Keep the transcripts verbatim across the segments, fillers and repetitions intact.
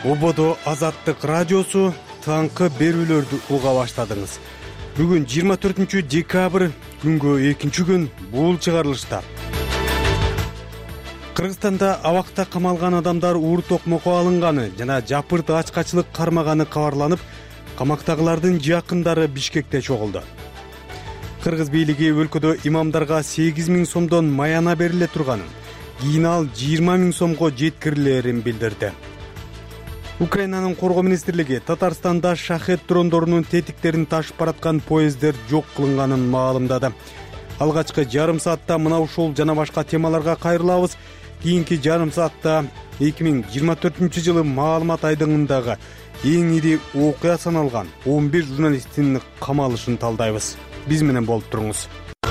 Ободо Азаттык радиосу таңкы берүүлөрдү уга баштадыңыз. Бүгүн жыйырма төртүнчү декабрь, күнгө экинчи күн бул чыгарылыштар. Кыргызстанда абакта камалган адамдар уур токмокко алынганы жана жапырт ачкачылык кармаганы кабарланып, камактагылардын жакындары Бишкекте чогулду. Кыргыз бийлиги өлкөдө имамдарга сегиз миң сомдон маяна бериле турганын, кийин ал жыйырма миң сомго жеткирилерин билдирди. Украинанын коргоо министрлиги Татарстанда шахет дрондорунун тетиктерин ташып бараткан поезддер жок кылынганын маалымдады. Алгачкы жарым саатта мына ушул жана башка темаларга кайрылабыз. Кийинки жарым саатта эки миң жыйырма төртүнчү жылы маалымат айдыңындагы эң ири окуя саналган он бир журналисттин камалышын талдайбыз. Биз менен болуп туруңуз.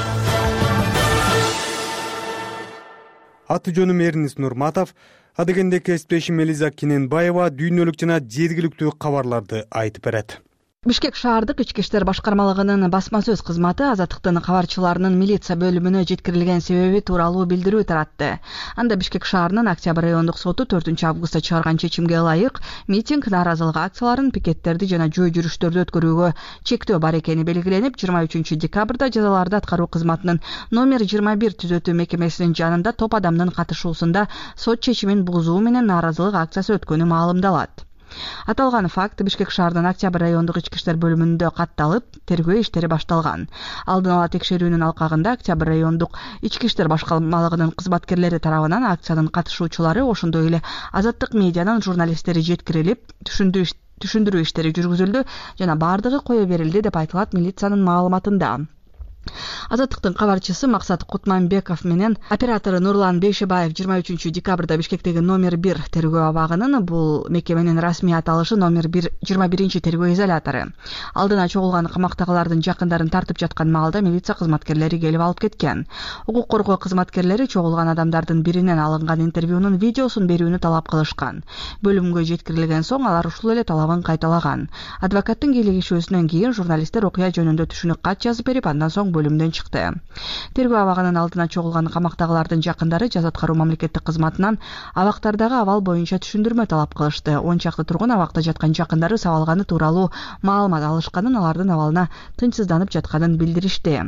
Аты жөнүм Эрнис Нурматов. Адегенде кесиптешим Элиза Кененбаева дүйнөлүк жана жергиликтүү кабарларды айтып берет. Бишкек шаардык ички иштер башкармалыгынын басма сөз кызматы Азаттыктын кабарчыларынын милиция бөлүмүнө жеткирилген себеби тууралуу билдирүү таратты. Анда Бишкек шаарынын Октябрь райондук соту төртүнчү августта чыгарган чечимге ылайык митинг, нааразылык акцияларын, пикеттерди жана жөө жүрүштөрдү өткөрүүгө чектөө бар экени белгиленип, жыйырма үчүнчү декабрда жазаларды аткаруу кызматынын номер жыйырма бир түзөтүү мекемесинин жанында топ адамдын катышуусунда сот чечимин бузуу менен нааразылык акциясы өткөнү маалымдалат. Аталган факт Бишкек шаарынын Октябрь райондук ички иштер бөлүмүндө катталып, тергөө иштери башталган. Алдын ала текшерүүнүн алкагында Октябрь райондук ички иштер башкармалыгынын кызматкерлери тарабынан акциянын катышуучулары, ошондой эле Азаттык медианын журналисттери жеткирилип, түшүндүрүү иштери жүргүзүлдү жана бардыгы кое берилди деп айтылат милициянын маалыматында. Азаттыктын кабарчысы Максат Кутманбеков менен оператору Нурлан Бейшебаев жыйырма үчүнчү декабрда Бишкектеги номер бир тергөө абагынын, бул мекеменин расмий аталышы номер бир жыйырма биринчи тергөө изолятору. Алдына чогулган камактагылардын жакындарын тартып жаткан маалда милиция кызматкерлери келип алып кеткен. Укук коргоо кызматкерлери чогулган адамдардын биринен алынган интервьюнун видеосун берүүнү талап кылышкан. Бөлүмгө жеткирилген соң алар ушул эле талабын кайталаган. Адвокаттын кийлигишүүсүнөн кийин журналисттер окуя жөнүндө түшүнүк кат жазып берип, андан соң бөлүмдөн чыкты. Тергөө абагынын алдына чогулган камактагылардын жакындары жаза аткаруу мамлекеттик кызматынан абактардагы абал боюнча түшүндүрмө талап кылышты. он чакты тургун абакта жаткан жакындары сабалганы тууралуу маалымат алышканын, алардын абалына тынчсызданып жатканын билдиришти.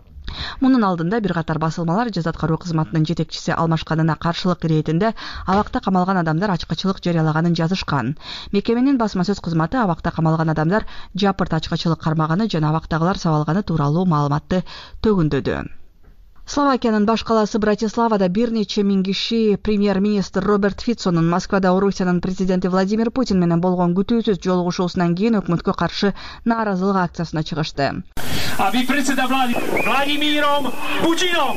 Мунун алдында бир катар басылмалар жаза аткаруу кызматынын жетекчиси алмашканына каршылык иретинде абакта камалган адамдар ачкачылык жарыялаганын жазышкан. Мекеменин басма сөз кызматы абакта камалган адамдар жапырт ачкачылык кармаганы жана абактагылар сабалганы тууралуу маалыматты төгүндөдү. Словакиянын баш калаасы Братиславада бир нече миң киши премьер-министр Роберт Фицонун Москвада Орусиянын президенти Владимир Путин менен болгон күтүүсүз жолугушуусунан кийин өкмөткө каршы нааразылык акциясына чыгышты. А ви председа Владимиром Путином.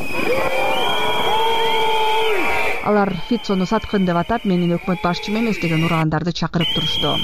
Алар Фицону саткын деп атап, менин өкмөт башчым эмес деген урагандарды чакырып турушту.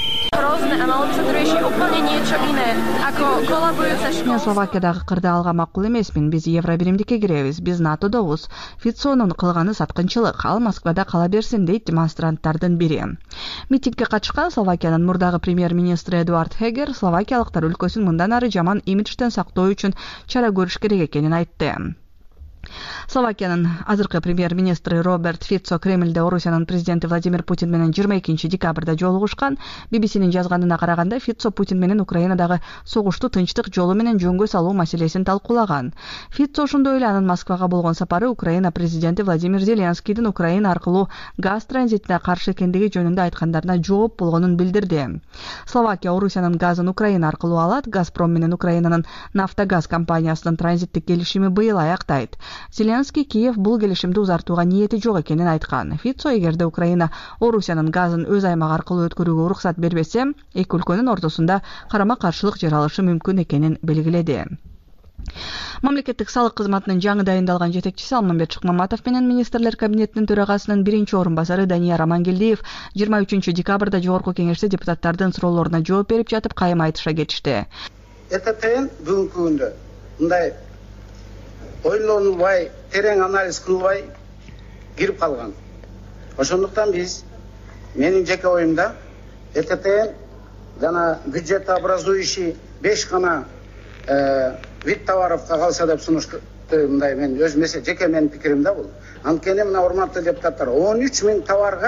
Мен Словакиядагы кырды алга макул эмесмин. Биз Евробиримдикке киребиз. Биз НАТОдобуз. Фицонун кылганы саткынчылык. Ал Москвада кала берсин, дейт демонстранттардын бири. Митингге катышкан Словакиянын мурдагы премьер-министри Эдуард Хегер словакиялыктар өлкөсүн мындан ары жаман имиджден сактоо үчүн чара көрүш керек экенин айтты. Словакиянын азыркы премьер-министри Роберт Фицо Кремльде Орусиянын президенти Владимир Путин менен жыйырма экинчи декабрда жолугушкан. би би синин жазганына караганда, Фицо Путин менен Украинадагы согушту тынчтык жолу менен жөнгө салуу маселесин талкуулаган. Фицо ошондой эле анын Москвага болгон сапары Украина президенти Владимир Зеленскийдин Украина аркылуу газ транзитине каршы экендиги жөнүндө айткандарына жооп болгонун билдирди. Словакия Орусиянын газын Украина аркылуу алат. Газпром менен Украинанын Нафтогаз компаниясынын транзиттик келишими быйыл аяктайт. Зеленский Киев бул келишимди узартууга ниети жок экенин айткан. Фицо эгерде Украина Орусиянын газын өз аймагы аркылуу өткөрүүгө уруксат бербесе, эки өлкөнүн ортосунда карама-каршылык жаралышы мүмкүн экенин белгиледи. Мамлекеттик салык кызматынын жаңы дайындалган жетекчиси Алмамбет Шыкмаматов менен министрлер кабинетинин төрагасынын биринчи орун басары Дания Рамангелдиев жыйырма үчүнчү декабрда жогорку кеңеште депутаттардын суроолоруна жооп берип жатып кайым айтыша кетишти. ЭТТн бүгүнкү күндө мындай ойлонулбай, терең анализ кылбай кирип калган. Ошондуктан биз, менин жеке оюмда, ЭТТн жана бюджетообразующий беш гана вид товаровго калса деп сунушту, мындай мен өз жеке менин пикирим да бул. Анткени мына урматтуу депутаттар, он үч миң товарга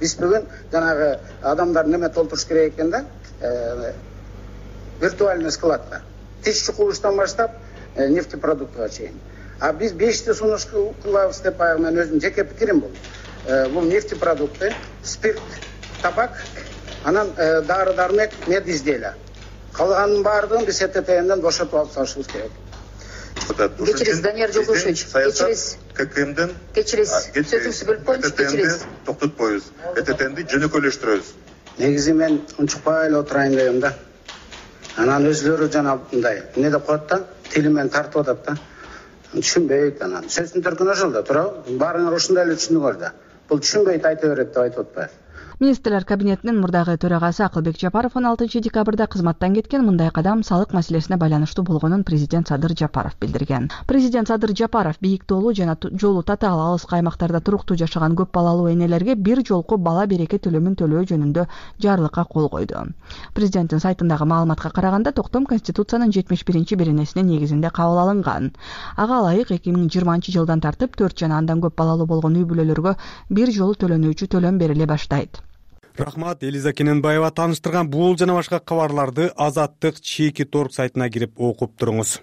Биз бүгүн жанагы адамдар неме толтуруш керек экен да, виртуальный складка. Тысячу кубуштан баштап нефтепродуктка чейин. А биз бешти сунуш кылабыз деп баягы мен өзүм жеке пикирим бул. Бул нефтепродукты, спирт, табак, анан дары дармек, мед изделия. Калганын баардыгын биз ЭТТНден бошотуп алып салышыбыз керек. Кечириз, Данияр Жолдошевич, кечириз. ККМден кечириз. Сөзүңүздү бөлүп коюңуз, кечириз. Токтотпойбуз. ЭТТНди жөнөкөйлөштүрөбүз. Негизи мен унчукпай эле отурайын дегем да. Анан өзлөрү жана мындай эмне деп коет да, тилимен тартып атат да. Түшүнбөйт анан. Сөздүн төркүнү ошол да, туурабы? Баарыңар ушундай эле түшүндүңөр да. Бул түшүнбөйт, айта берет деп айтып атпайбы? Министрлер кабинетинин мурдагы төрагасы Акылбек Жапаров он алтынчы декабрда кызматтан кеткен. Мындай кадам салык маселесине байланыштуу болгонун президент Садыр Жапаров билдирген. Президент Садыр Жапаров бийик тоолуу жана жолу татаал алыс аймактарда туруктуу жашаган көп балалуу энелерге бир жолку бала береке төлөмүн төлөө жөнүндө жарлыкка кол койду. Президенттин сайтындагы маалыматка караганда токтом Конституциянын жетимиш биринчи беренесинин негизинде кабыл алынган. Ага ылайык эки миң жыйырманчы жылдан тартып төрт жана андан көп балалуу болгон үй бүлөлөргө бир жолу төлөнүүчү төлөм бериле баштайт. Рахмат, Элиза Кененбаева тааныштырган бул жана башка кабарларды Азаттык чеки торг сайтына кирип окуп туруңуз.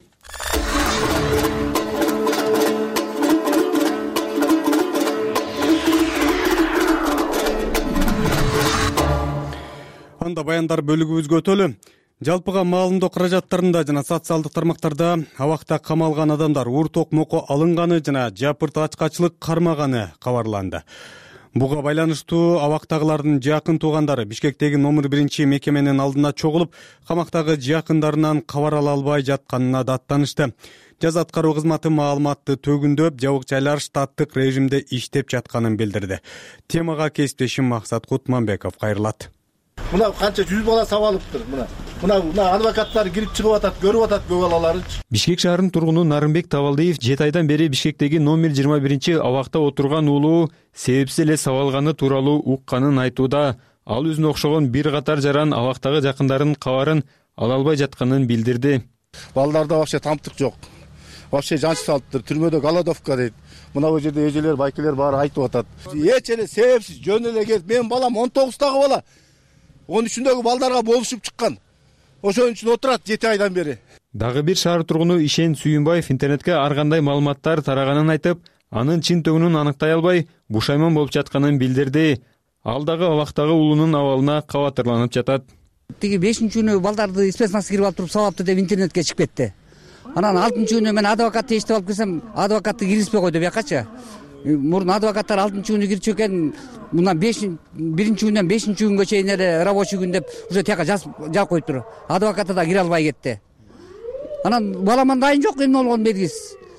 Анда баяндар бөлүгүбүзгө өтөлү. Жалпыга маалымдоо каражаттарында жана социалдык тармактарда абакта камалган адамдар уур токмокко алынганы жана жапырт ачкачылык кармаганы кабарланды. Буга байланыштуу абактагылардын жакын туугандары Бишкектеги номер биринчи мекеменин алдына чогулуп, камактагы жакындарынан кабар ала албай жатканына даттанышты. Жаза аткаруу кызматы маалыматты төгүндөп, жабык жайлар штаттык режимде иштеп жатканын билдирди. Темага кесиптешим Максат Кутманбеков кайрылат. Мына канча жүз бала сабалыптыр. Мына мына мына адвокаттар кирип чыгып атат, көрүп атат көп балаларычы. Бишкек шаарынын тургуну Нарымбек Табалдиев жети айдан бери Бишкектеги номер жыйырма биринчи абакта отурган уулу себепсиз эле сабалганы тууралуу укканын айтууда. Ал өзүнө окшогон бир катар жаран абактагы жакындарынын кабарын ала албай жатканын билдирди. Балдарда вообще тамтык жок. Вообще жанчы салыптыр, түрмөдө голодовка дейт. Мына бул жерде эжелер, байкелер баары айтып атат. Эч эле себепсиз жөн эле келип, менин балам он тогуздагы бала он үчүндөгү балдарга болушуп чыккан. Ошон үчүн отурат жети айдан бери. Дагы бир шаар тургуну Ишен Сүйүнбаев интернетке ар кандай маалыматтар тараганын айтып, анын чын төгүнүн аныктай албай, бушайман болуп жатканын билдирди. Ал дагы абактагы уулунун абалына кабатырланып жатат. Тиги бешинчи күнү балдарды испеснасы кирип алып туруп сабапты деп интернетке чыгып кетти. Анан алтынчы күнү мен адвокатты эчтеп алып келсем, адвокатты киргизбей койду биякачы. Мурун адвокаттар алтынчы күнү кирчү экен, мына биринчи күндөн бешинчи күнгө чейин эле рабочий күн деп уже тияка жазып коюптур. Адвокаты да кире албай кетти. Анан баламан дайын жок, эмне болгон белгисиз.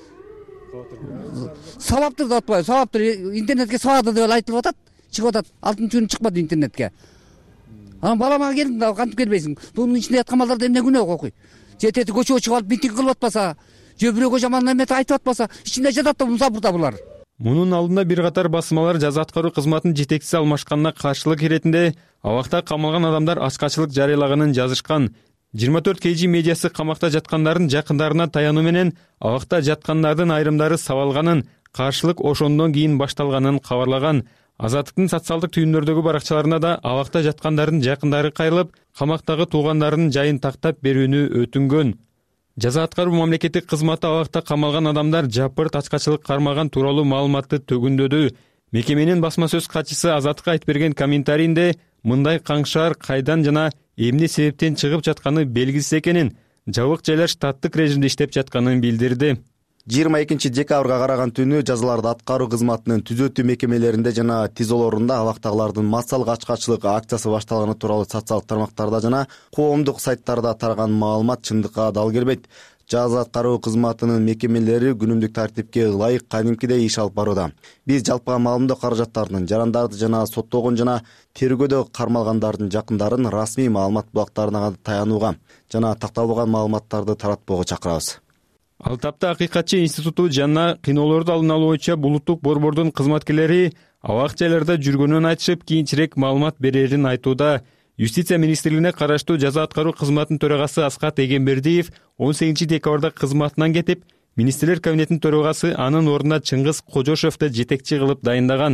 Сабаптыр деп атпайбы, сабаптыр, интернетке сабады деп айтылып атат, чыгып атат. алтынчы күнү чыкпады интернетке. Анан балама келдим да кантип келбейсиң? Бунун ичинде яткан балдарды эмне күнөө окуй? Жетети көчөгө чыгып алып митинг кылып атпаса, же бирөөгө жаман эме айтып атпаса, ичинде жатат да мусапурда булар. Мунун алдында бир катар басмалар жаза аткаруу кызматынын жетекчиси алмашканына каршылык иретинде абакта камалган адамдар ачкачылык жарыялаганын жазышкан. жыйырма төрт кей жи медиасы камакта жаткандардын жакындарына таянуу менен абакта жаткандардын айрымдары сабалганын, каршылык ошондон кийин башталганын кабарлаган. Азаттыктын социалдык түйүндөрдөгү баракчаларына да абакта жаткандардын жакындары кайрылып, камактагы туугандарынын жайын тактап берүүнү өтүнгөн. Жаза аткаруу мамлекеттик кызматы абакта камалган адамдар жапырт ачкачылык кармаган тууралуу маалыматты төгүндөдү. Мекеменин басма сөз катчысы Азаттыкка айтып берген комментарийинде мындай каңшаар кайдан жана эмне себептен чыгып жатканы белгисиз экенин, жабык жайлар штаттык режимде иштеп жатканын билдирди. жыйырма экинчи декабрга караган түнү жазаларды аткаруу кызматынын түзөтүү мекемелеринде жана тизолорунда абактагылардын массалык ачкачылык акциясы башталганы тууралуу социалдык тармактарда жана коомдук сайттарда тараган маалымат чындыкка дал келбейт. Жаза аткаруу кызматынын мекемелери күнүмдүк тартипке ылайык кадимкидей иш алып барууда. Биз жалпыга маалымдоо каражаттарынын, жарандарды жана соттолгон жана тергөөдө кармалгандардын жакындарын расмий маалымат булактарына таянууга жана такталбаган маалыматтарды таратпоого чакырабыз. Ал тапта Акыйкатчы институту жана кыйноолорду алдын алуу боюнча булуттук борбордун кызматкерлери абак жайларда жүргөнүн айтышып, кийинчерээк маалымат берерин айтууда. Юстиция министрлигине караштуу жаза аткаруу кызматынын төрагасы Аскат Эгембердиев он сегизинчи декабрда кызматынан кетип, министрлер кабинетинин төрагасы анын ордуна Чыңгыз Кожошевду жетекчи кылып дайындаган.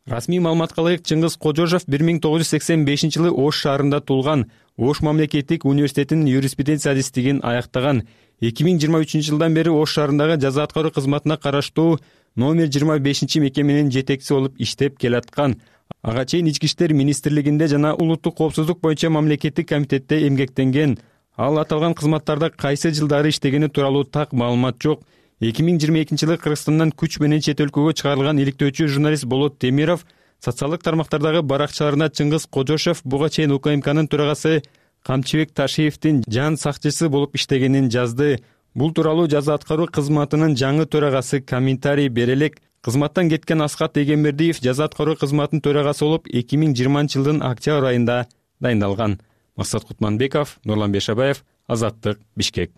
Расмий маалыматка ылайык Чыңгыз Кожожов бир миң тогуз жүз сексен бешинчи жылы Ош шаарында туулган. Ош мамлекеттик университетинин юриспруденция адистигин аяктаган. эки миң жыйырма үчүнчү жылдан бери Ош шаарындагы жаза аткаруу кызматына караштуу номер жыйырма бешинчи мекеменин жетекчиси болуп иштеп келаткан. Ага чейин Ички иштер министрлигинде жана улуттук коопсуздук боюнча мамлекеттик комитетте эмгектенген. Ал аталган кызматтарда кайсы жылдары иштегени тууралуу так маалымат жок. эки миң жыйырма экинчи жылы Кыргызстандан күч менен чет өлкөгө чыгарылган иликтөөчү журналист Болот Темиров социалдык тармактардагы баракчаларына Чыңгыз Кожошов буга чейин УКМКнын төрагасы Камчыбек Ташиевдин жан сакчысы болуп иштегенин жазды. Бул тууралуу жаза аткаруу кызматынын жаңы төрагасы комментарий бере элек. Кызматтан кеткен Аскат Эгембердиев жаза аткаруу кызматынын төрагасы болуп эки миң жыйырманчы жылдын октябрь айында дайындалган. Максат Кутманбеков, Нурлан Бешабаев, Азаттык, Бишкек.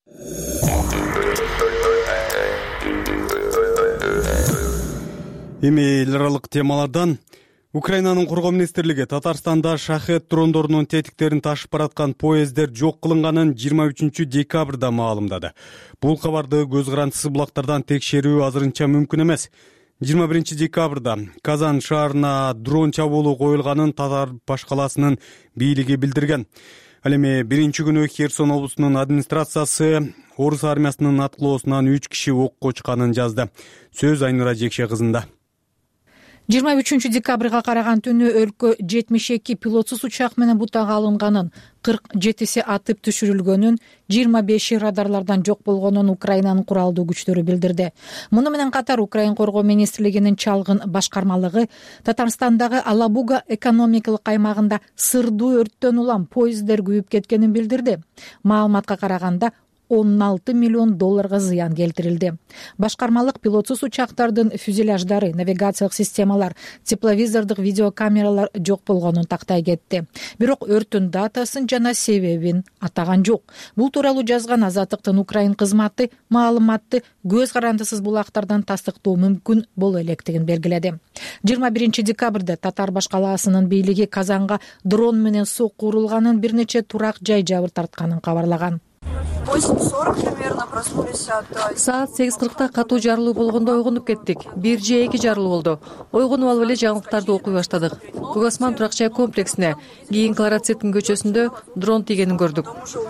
Эми эл аралык темалардан Украинанын коргоо министрлиги Татарстанда шахет дрондорунун тетиктерин ташып бараткан поезддер жок кылынганын жыйырма үчүнчү декабрда маалымдады. Бул кабарды көз карандысыз булактардан текшерүү азырынча мүмкүн эмес. жыйырма биринчи декабрда Казан шаарына дрон чабуулу коюлганын Татар баш калаасынын бийлиги билдирген. Ал эми биринчи күнү Херсон облусунун администрациясы орус армиясынын аткылоосунан үч киши окко чыкканын жазды. Сөз Айнура Жекше кызында. жыйырма үчүнчү декабрга караган түнү өлкө жетимиш эки пилотсуз учак менен бутага алынганын, кырк жетиси атып түшүрүлгөнүн, жыйырма беши радарлардан жок болгонун Украинанын куралдуу күчтөрү билдирди. Муну менен катар Украин коргоо министрлигинин чалгын башкармалыгы Татарстандагы Алабуга экономикалык аймагында сырдуу өрттөн улам поезддер күйүп кеткенин билдирди. Маалыматка караганда он алты миллион долларга зыян келтирилди. Башкармалык пилотсуз учактардын фюзеляждары, навигациялык системалар, тепловизордук видеокамералар жок болгонун тактай кетти. Бирок өрттүн датасын жана себебин атаган жок. Бул тууралуу жазган Азаттыктын Украин кызматы маалыматты көз карандысыз булактардан тастыктоо мүмкүн боло электигин белгиледи. жыйырма биринчи декабрда Татар баш калаасынын бийлиги Казанга дрон менен сокку урулганын, бир нече турак жай жабыр тартканын кабарлаган. восемь сорок примерно проснулись от... Саат сегиз кыркта катуу жарылуу болгондо ойгонуп кеттик. бир же эки жарылуу болду. Ойгонуп алып эле жаңылыктарды окуй баштадык. Көк Асман турак жай комплексине, кийин Кларацеттин көчөсүндө дрон тийгенин көрдүк.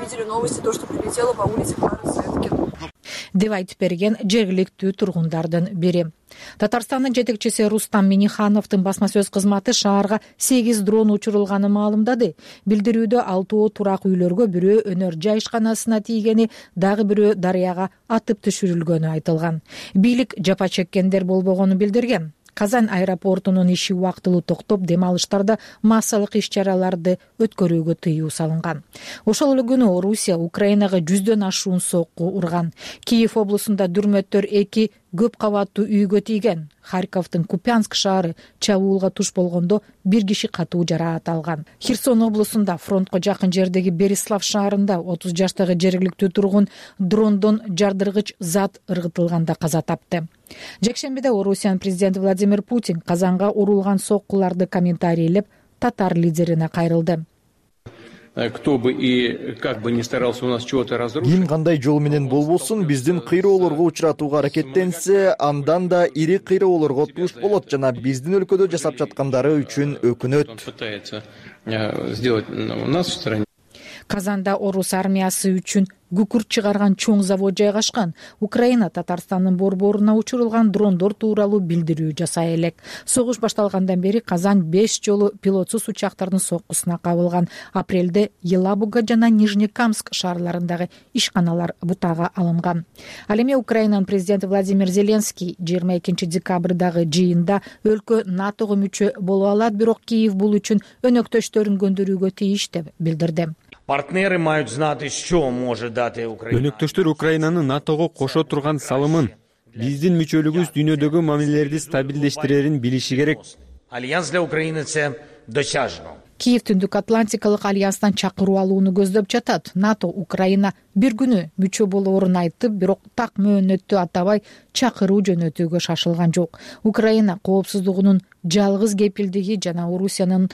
деп айтып берген жергиликтүү тургундардын бири. Татарстандын жетекчиси Рустам Минихановдун басма сөз кызматы шаарга сегиз дрон учурулганын маалымдады. Билдирүүдө алтоо турак үйлөргө, бирөө өнөр жай ишканасына тийгени, дагы бирөө дарыяга атып түшүрүлгөнү айтылган. Бийлик жапа чеккендер болбогонун билдирген. Казан аэропортунун иши убактылуу токтоп, дем алыштарда массалык иш-чараларды өткөрүүгө тыюу салынган. Ошол эле күнү Орусия Украинага жүздөн ашуун сокку урган. Киев облусунда дүрмөттөр эки көп кабаттуу үйгө тийген. Харьковдун Купянск шаары чабуулга туш болгондо бир киши катуу жараат алган. Херсон облусунда фронтко жакын жердеги Берислав шаарында отуз жаштагы жергиликтүү тургун дрондон жардыргыч зат ыргытылганда каза тапты. Жекшембиде Орусиянын президенти Владимир Путин Казанга урулган соккуларды комментарийлеп, татар лидерине кайрылды. Кто бы и как бы ни старался у нас чего-то разрушить. Ким кандай жол менен болбосун биздин кыйроолорго учуратууга аракеттенсе, андан да ири кыйроолорго туш болот жана биздин өлкөдө жасап жаткандары үчүн өкүнөт. Пытается сделать у нас в стране. Казанда орус армиясы үчүн күкүрт чыгарган чоң завод жайгашкан. Украина Татарстандын борборуна учурулган дрондор тууралуу билдирүү жасай элек. Согуш башталгандан бери Казан беш жолу пилотсуз учактардын соккусуна кабылган. Апрелде Елабуга жана Нижнекамск шаарларындагы ишканалар бутага алынган. Ал эми Украинанын президенти Владимир Зеленский жыйырма экинчи декабрдагы жыйында өлкө натого мүчө боло алат, бирок Киев бул үчүн өнөктөштөрүн көндүрүүгө тийиш деп билдирди. Партнеры мають знати, що може дати Україна. Өнөктөштөр Украинанын натого кошо турган салымын, биздин мүчөлүгүбүз дүйнөдөгү мамилелерди стабилдештирерин билиши керек. Альянс для України це досяжно. Киев Түндүк Атлантикалык альянстан чакыруу алууну көздөп жатат. НАТО Украина бир күнү мүчө болоорун айтып, бирок так мөөнөттү атабай чакыруу жөнөтүүгө шашылган жок. Украина коопсуздугунун жалгыз кепилдиги жана Орусиянын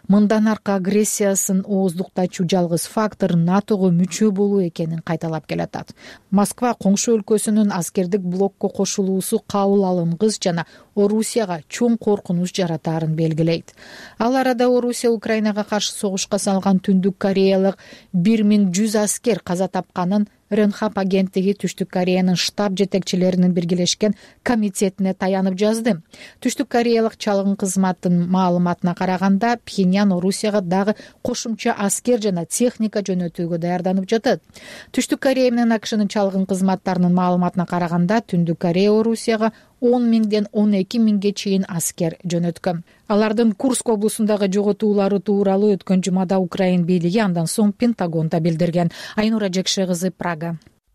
мындан аркы агрессиясын ооздуктачу жалгыз фактор натого мүчө болуу экенин кайталап келатат. Москва коңшу өлкөсүнүн аскердик блокко кошулуусу кабыл алынгыс жана Орусияга чоң коркунуч жаратаарын белгилейт. Ал арада Орусия Украинага каршы согушка салган Түндүк Кореялык бир миң жүз аскер каза тапканын Ренхап агенттиги Түштүк Кореянын штаб жетекчилеринин биргелешкен комитетине таянып жазды. Түштүк Кореялык чалгын кызматтын маалыматына караганда, Пхеньян Орусияга дагы кошумча аскер жана техника жөнөтүүгө даярданып жатат. Түштүк Корея менен АКШнын чалгын кызматтарынын маалыматына караганда, Түндүк Корея Орусияга он миңден он эки миңге чейин аскер жөнөткөн. Алардын Курск облусундагы жоготуулары тууралуу өткөн жумада Украин бийлиги андан соң Пентагонда билдирген. Айнура Жекше кызы, Прага.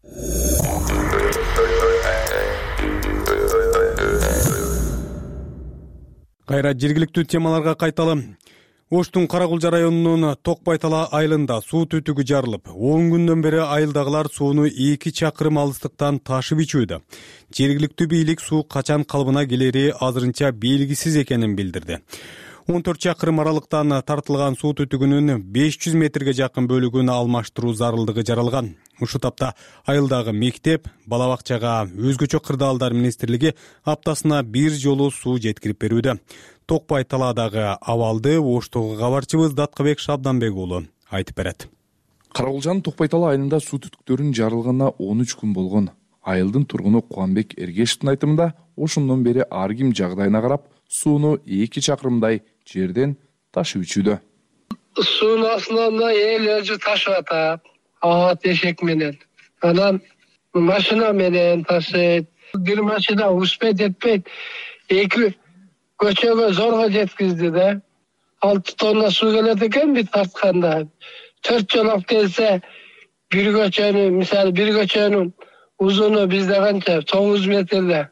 Кайра жергиликтүү темаларга кайталы. Оштун Каракулжа районунун Токбайтала айылында суу түтүгү жарылып, он күндөн бери айылдагылар сууну эки чакырым алыстыктан ташып ичүүдө. Жергиликтүү бийлик суу качан калыбына келери азырынча белгисиз экенин билдирди. он төрт чакырым аралыктан тартылган суу түтүгүнүн беш жүз метрге жакын бөлүгүн алмаштыруу зарылдыгы жаралган. Ушул тапта айылдагы мектеп, бала бакчага өзгөчө кырдаалдар министрлиги аптасына бир жолу суу жеткирип берүүдө. Токбайталадагы абалды Оштогу кабарчыбыз Даткыбек Шабданбек уулу айтып берет. Каракулжанын Токбайтала айылында суу түтүктөрүнүн жарылганына он үч күн болгон. Айылдын тургуну Кубанбек Эргешевдин айтымында, ошондон бери ар ким жагдайына карап, сууну эки чакырымдай жерден ташып ичүүдө. Суунун астынан эл өзү ташып атат. Ат эшек менен. Анан машина менен ташыйт. Бир машина успеть этпейт. Эки көчөгө зорго жеткизди да. алты тонна суу келет экен бит тартканда. төрт жол алып келсе, бир көчөнү, мисалы бир көчөнүн узуну бизде канча? тогуз метрде.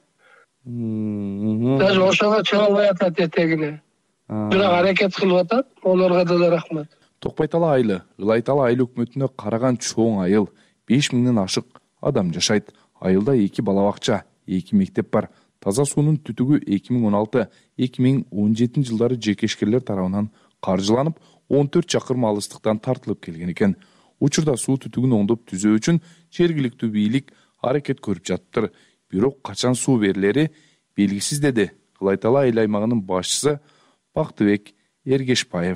Даже ошого чыга албай атат этегине. Бирок аракет кылып атат. Олорго да рахмат. Токбайтала айылы, Ылайтала айыл өкмөтүнө караган чоң айыл. беш миңден ашык адам жашайт. Айылда эки бала бакча, эки мектеп бар. Таза суунун түтүгү эки миң он алты — эки миң он жетинчи жылдары жекешкерлер тарабынан каржыланып, он төрт чакырым алыстыктан тартылып келген экен. Учурда суу түтүгүн оңдоп түзөө үчүн жергиликтүү бийлик аракет көрүп жатыптыр. Бирок качан суу берилери белгисиз, деди Ылайтала айыл аймагынын башчысы Бактыбек Эргешбаев.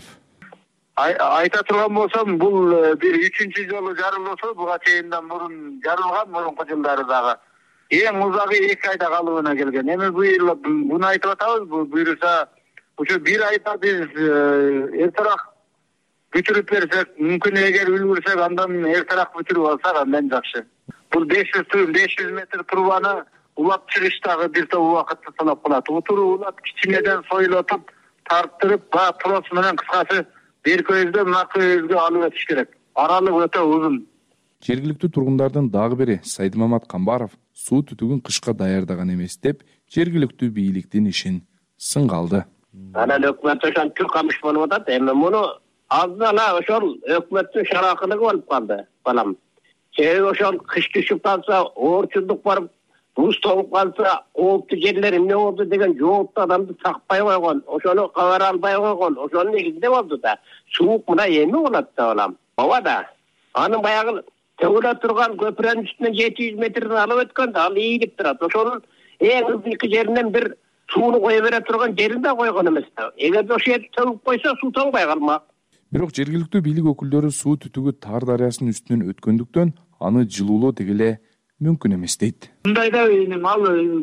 Айта турган болсом, бул бир үчүнчү жолу жарылуусу, буга чейиндан мурун жарылган, мурунку жылдары дагы. Эң узагы эки айда калыбына келген. Эми быйыл буну айтып атабыз, буюрса ушу бир айда биз эртерээк бүтүрүп берсек, мүмкүн эгер үлгүрсөк, андан эртерээк бүтүрүп алсак андан жакшы. Бул беш жүз метр трубаны улап чыгыш дагы бир топ убакытты талап кылат. Утуру улап кичинеден сойлотуп, тарттырып, ба трос менен кыскасы бир көйүздө мына көйүзгө алып өтүш керек. Аралык өтө узун. Жергиликтүү тургундардын дагы бири Сайдмамат Камбаров суу түтүгүн кышка даярдаган эмес деп, жергиликтүү бийликтин ишин сынга алды. Анан өкмөт ошентип камыш болуп атат. Эми муну аздан ошол өкмөттүн шаракылыгы болуп калды, балам. Себеби ошол кыш түшүп калса, оорчулдук барып, буз толуп калса, кооптуу жерлер эмне болду деген жоопту адамды такпай койгон, ошону кабар албай койгон, ошонун негизинде болду да. Суук мына эми болот да, балам. Ооба да. Анын баягы төгүлө турган көпүрөнүн үстүнөн жети жүз метрден алып өткөн да, ал ийилип турат. Ошонун эң ызгыйкы жеринен бир сууну кое бере турган жеринде койгон эмес да. Эгерде ошол жерди төгүп койсо, суу тоңбой калмак. Бирок жергиликтүү бийлик өкүлдөрү суу түтүгү Тар дарыясынын үстүнөн өткөндүктөн аны жылуулоо дегеле мүмкүн эмес дейт. Мындайда ал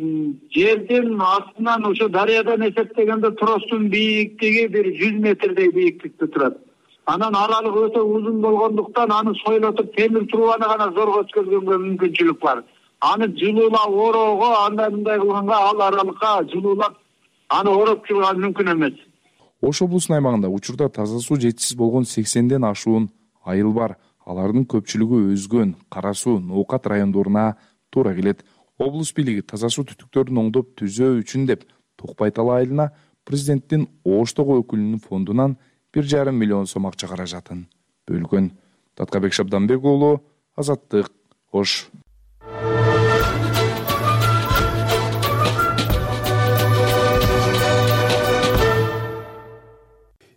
жердин астынан ошо дарыядан эсептегенде тростун бийиктиги бир жүз метрдей бийиктикте турат. Анан аралык өтө узун болгондуктан аны сойлотуп темир трубаны гана зорго өткөзгөнгө мүмкүнчүлүк бар. Аны жылуулап ороого, андай мындай кылганга ал аралыкка жылуулап аны ороп чыгуу мүмкүн эмес. Ош облусунун аймагында учурда таза суу жетишсиз болгон сексенден ашуун айыл бар. Алардын көпчүлүгү Өзгөн, Кара Суу, Ноокат райондоруна туура келет. Облус бийлиги таза суу түтүктөрүн оңдоп түзөө үчүн деп Токбайтала айылына президенттин Оштогу өкүлүнүн фондунан бир жарым миллион сом акча каражатын бөлгөн. Даткыбек Шабданбек уулу, Азаттык, Ош.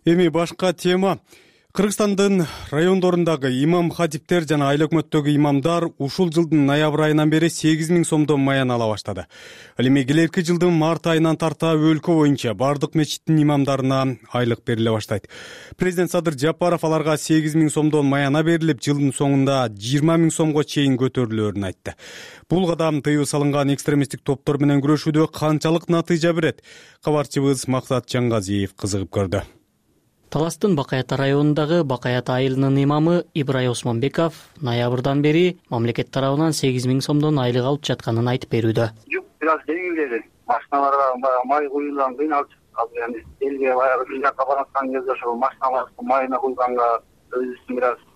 Эми башка тема. Кыргызстандын райондорундагы имам хатиптер жана айыл өкмөттөгү имамдар ушул жылдын ноябрь айынан бери сегиз миң сомдон маян ала баштады. Ал эми келерки жылдын март айынан тарта өлкө боюнча бардык мечиттин имамдарына айлык бериле баштайт. Президент Садыр Жапаров аларга сегиз миң сомдон маяна берилип, жылдын соңунда жыйырма миң сомго чейин көтөрүлөөрүн айтты. Бул кадам тыюу салынган экстремисттик топтор менен күрөшүүдө канчалык натыйжа берет? Кабарчыбыз Максат Жаңгазиев кызыгып көрдү. Таластын Бакаята районундагы Бакаята айылынын имамы Ибрай Осмонбеков ноябрдан бери мамлекет тарабынан сегиз миң сомдон айлык алып жатканын айтып берүүдө. Жүк бир аз жеңилдеди. Машиналарга май куюлган кыйналып чыкты. Эми элге баягы бир жакка бараткан кезде ошол машиналарды майына куйганга өзүбүздүн бир аз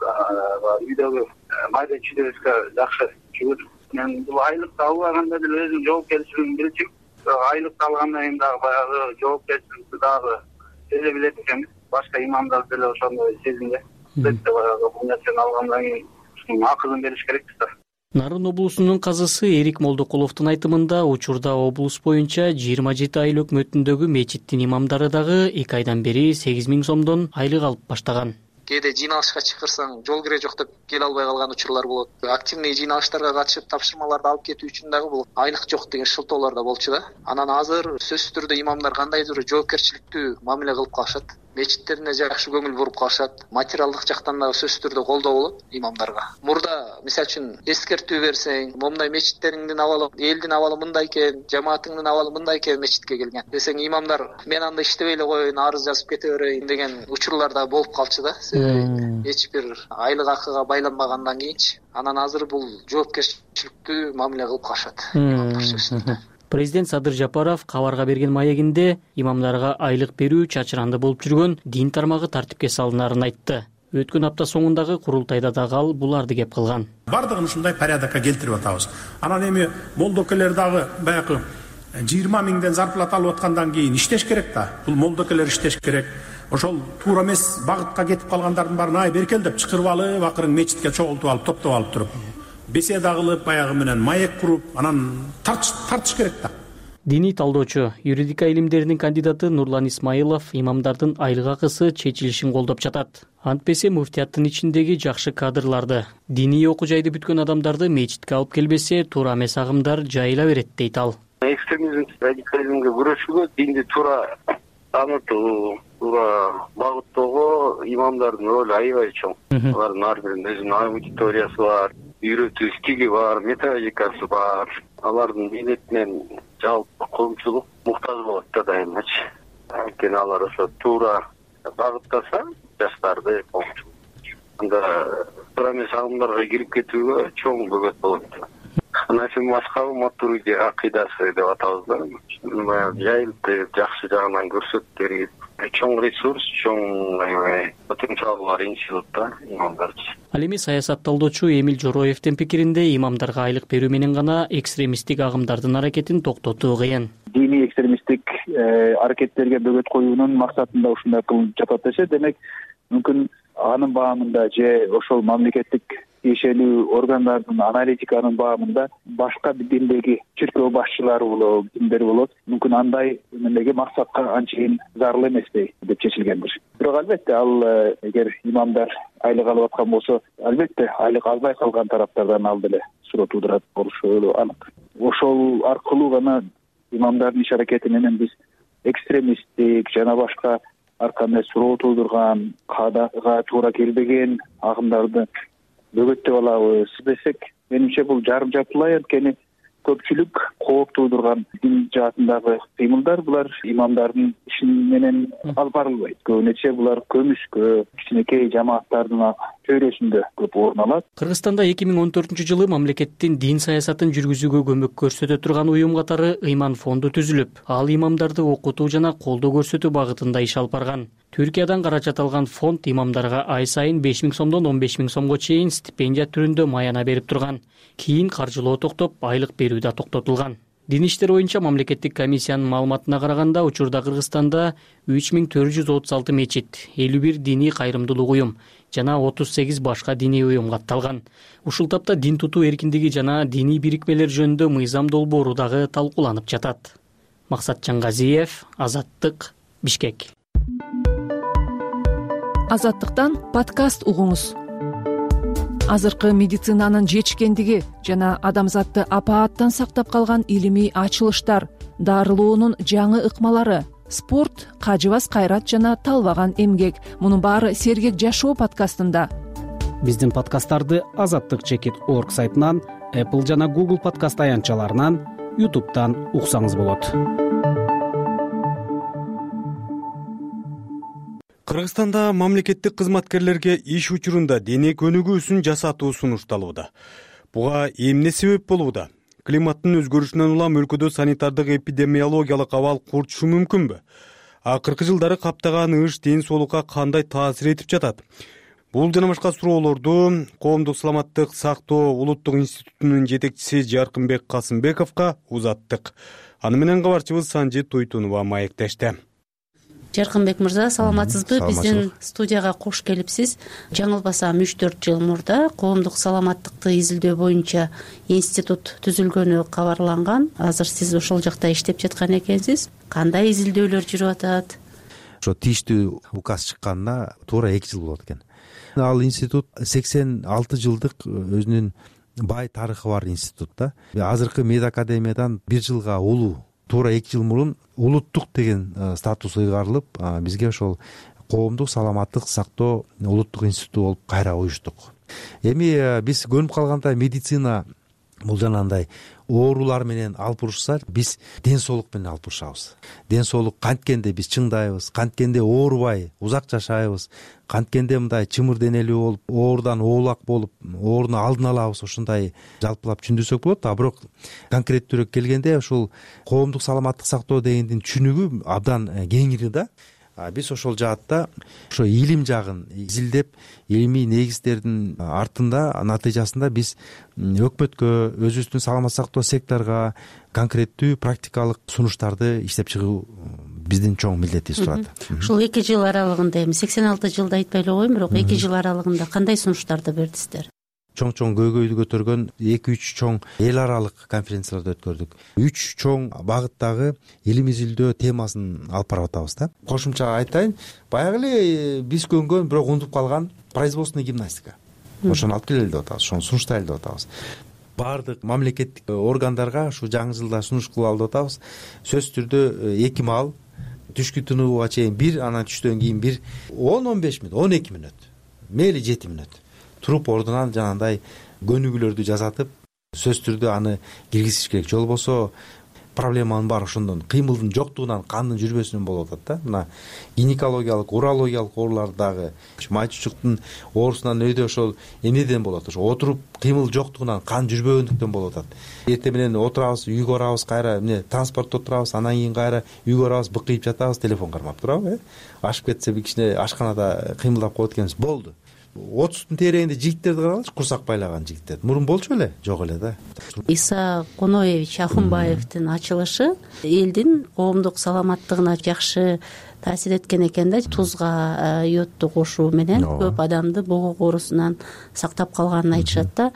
үйдөгү майда чүйдөбүзгө жакшы чүгүт. Мен бул айлыкты албаганда деле өзүм жоопкерчилигин билчүм. Айлыкты алгандан кийин дагы баягы жоопкерчиликти дагы сезе билет экенбиз. Башка имамдар деле ошондой сезимде. Бетте баягы бул нерсени алгандан кийин акылын бериш керекпиз да. Нарын облусунун казысы Эрик Молдокуловдун айтымында учурда облус боюнча жыйырма жети айыл өкмөтүндөгү мечиттин имамдары дагы эки айдан бери сегиз миң сомдон айлык алып баштаган. Кээде жыйналышка чакырсаң жол кире жок деп келе албай калган учурлар болот. Активный жыйналыштарга катышып тапшырмаларды алып кетүү үчүн дагы бул айлык жок деген шылтоолор да болчу да. Анан азыр сөзсүз түрдө имамдар кандайдыр жоопкерчиликтүү мамиле кылып калышат. Мечиттерине жакшы көңүл буруп калышат. Материалдык жактан дагы сөзсүз түрдө колдоо болот имамдарга. Мурда мисалы үчүн эскертүү берсең, момундай мечиттериңдин абалы, элдин абалы мындай экен, жамаатыңдын абалы мындай экен мечитке келген десең, имамдар мен анда иштебей эле коеюн, арыз жазып кете берейин деген учурлар да болуп калчу да. Эч бир айлык акыга байланбагандан кийинчи. Анан азыр бул жоопкерчиликтүү мамиле кылып калышат имамдар сөзсүз түрдө. Президент Садыр Жапаров кабарга берген маегинде имамдарга айлык берүү чачыранды болуп жүргөн дин тармагы тартипке салынарын айтты. Өткөн апта соңундагы курултайда дагы ал буларды кеп кылган. Бардыгын ушундай порядокко келтирип атабыз. Анан эми молдокелер дагы баягы жыйырма миңден зарплата алып аткандан кийин иштеш керек да. Бул молдокелер иштеш керек. Ошол туура эмес багытка кетип калгандардын баарын ай беркел деп чакырып алып, акырын мечитке чогултуп алып, топтоп алып туруп беседа кылып, баягы менен маек куруп, анан тартыш тартыш керек да. Диний талдоочу, юридика илимдеринин кандидаты Нурлан Исмаилов имамдардын айлык акысы чечилишин колдоп жатат. Антпесе муфтияттын ичиндеги жакшы кадрларды, диний окуу жайды бүткөн адамдарды мечитке алып келбесе, туура эмес агымдар жайыла берет дейт ал. Экстремизм, радикализмге күрөшүүгө динди туура танытуу, туура багыттоого имамдардын ролу аябай чоң. Алардын ар биринин өзүнүн аудиториясы бар, үйрөтүү стили бар, методикасы бар. Алардын минетинен жалпы коомчулук муктаж болот да дайымачы. Анткени алар ошо туура багыттаса жаштарды коомчулук. Анда туура эмес агымдарга кирип кетүүгө чоң бөгөт болот. Анан мазхабы матуриди акыйдасы деп атабыз да. Жайылып жакшы жагынан көрсөтүп берген. Чоң ресурс, чоң потенциал бар институтта имамдарчы. Ал эми саясат талдоочу Эмил Жороевдин пикиринде имамдарга айлык берүү менен гана экстремисттик агымдардын аракетин токтотуу кыйын. Диний экстремисттик аракеттерге бөгөт коюунун максатында ушундай кылынып жатат десе, демек мүмкүн анын баамында же ошол мамлекеттик тиешелүү органдардын аналитиканын баамында башка бир диндеги чиркөө башчылары болот, диндер болот. Мүмкүн андай эмнеге максатка анчейин зарыл эмеспей деп чечилгендир. Бирок албетте ал эгер имамдар айлык алып аткан болсо, албетте айлык албай калган тараптардан ал деле суроо туудурат болушу анык. Ошол аркылуу гана имамдардын иш аракети менен биз экстремисттик жана башка ар кандай суроо туудурган, каадага туура келбеген агымдарды бөгөттөп алабыз десек, менимче бул жарым жартылай, анткени көпчүлүк кооп туудурган дин жаатындагы кыймылдар булар имамдардын иши менен алып барылбайт. Көбүнөчө булар көмүскө, кичинекей жамааттардын чөйрөсүндө көп орун алат. Кыргызстанда эки миң он төртүнчү жылы мамлекеттин дин саясатын жүргүзүүгө көмөк көрсөтө турган уюм катары Ыйман фонду түзүлүп, ал имамдарды окутуу жана колдоо көрсөтүү багытында иш алып барган. Түркиядан каражат алган фонд имамдарга ай сайын беш миң сомдон он беш миң сомго чейин стипендия түрүндө маяна берип турган. Кийин каржылоо токтоп, айлык берүү да токтотулган. Дин иштер боюнча мамлекеттик комиссиянын маалыматына караганда, учурда Кыргызстанда үч миң төрт жүз отуз алты мечит, элүү бир диний кайрымдуулук уюм жана отуз сегиз башка диний уюм катталган. Ушул тапта дин тутуу эркиндиги жана диний бирикмелер жөнүндө мыйзам долбоору дагы талкууланып жатат. Максат Жаңгазиев, Азаттык, Бишкек. азаттыктан подкаст угуңуз. Азыркы медицинанын жетишкендиги жана адамзатты апааттан сактап калган илимий ачылыштар, дарылоонун жаңы ыкмалары, спорт, кажыбас кайрат жана талбаган эмгек — мунун баары Сергек жашоо подкастында. Биздин подкасттарды азаттык чекит точка орг сайтынан, Apple жана Google подкаст аянтчаларынан, YouTube'дан уксаңыз болот. Кыргызстанда мамлекеттик кызматкерлерге иш учурунда дене көнүгүүсүн жасатуу сунушталууда. Буга эмне себеп болууда? Климаттын өзгөрүшүнөн улам өлкөдө санитардык эпидемиологиялык абал курчушу мүмкүнбү? Акыркы жылдары каптаган ыш ден соолукка кандай таасир этип жатат? Бул жана башка суроолорду Коомдук саламаттык сактоо улуттук институтунун жетекчиси Жаркынбек Касымбековго узаттык. Аны менен кабарчыбыз Санжит Туйтунова маектешти. Жаркынбек мырза, саламатсызбы? Биздин студияга кош келипсиз. Жаңылбасам үч төрт жыл мурда коомдук саламаттыкты изилдөө боюнча институт түзүлгөнү кабарланган. Азыр сиз ошол жакта иштеп жаткан экенсиз. Кандай изилдөөлөр жүрүп атат? Ошо тийиштүү указ чыкканына туура эки жыл болот экен. Ал институт сексен алты жылдык өзүнүн бай тарыхы бар институт да. Азыркы мед академиядан бир жылга улуу, туура эки жыл мурун улуттук деген статус ыйгарылып, бизге ошол коомдук саламаттык сактоо улуттук институту болуп кайра уюштук. Эми биз көнүп калганда медицина бул жанагындай оорулар менен алып урушса, биз ден соолук менен алып урушабыз. Ден соолук канткенде биз чыңдайбыз, канткенде оорубай узак жашайбыз, канткенде мындай чымыр денелүү болуп, оорудан оолак болуп, ооруну алдын алабыз, ошондой жалпылап түшүндүрсөк болот. А бирок конкреттүүрөөк келгенде ушул коомдук саламаттык сактоо дегендин түшүнүгү абдан кеңири да. Биз ошол жаатта ошо илим жагын изилдеп, илимий негиздердин артында натыйжасында биз өкмөткө, өзүбүздүн саламаттык сактоо секторго конкреттүү практикалык сунуштарды иштеп чыгуу биздин чоң милдетибиз турат. Ушул эки жыл аралыгында, эми сексен алты жылда айтпай эле коеюн, бирок эки жыл аралыгында кандай сунуштарды бердиңиздер? Чоң-чоң көйгөйдү көтөргөн эки үч чоң эл аралык конференцияларды өткөрдүк. үч чоң багыттагы илим изилдөө темасын алып барып атабыз да. Кошумча айтайын, баягы эле биз көнгөн, бирок унутуп калган производственный гимнастика. Ошону алып келели деп атабыз, ошону сунуштайлы деп атабыз. Баардык мамлекеттик органдарга ушу жаңы жылда сунуш кылалы деп атабыз. Сөзсүз түрдө эки маал түшкү тынууга чейин бир, анан түштөн кийин бир он он беш мүнөт, он эки мүнөт, мейли жети мүнөт туруп ордунан жанагындай көнүгүүлөрдү жасатып, сөзсүз түрдө аны киргизиш керек. Жол болсо проблеманын баары ошондон, кыймылдын жоктугунан, кандын жүрбөсүнөн болуп атат да. Мына гинекологиялык, урологиялык оорулар дагы, май чучуктун оорусунан өйдө ошол эмнеден болот? Ошо отуруп кыймыл жоктугунан, кан жүрбөгөндүктөн болуп атат. Эртең менен отурабыз, үйгө барабыз, кайра эмне транспортто отурабыз, анан кийин кайра үйгө барабыз, быкыйып жатабыз, телефон кармап турабы, э? Ашып кетсе бир кичине ашканада кыймылдап коет экенбиз, болду. отуздун тегерегинде жигиттерди карагылычы, курсак байлаган жигиттер. Мурун болчу беле? Жок эле да. Иса Коноевич Ахунбаевдин ачылышы элдин коомдук саламаттыгына жакшы таасир эткен экен да. Тузга йодду кошуу менен көп адамды бугук оорусунан сактап калганын айтышат да.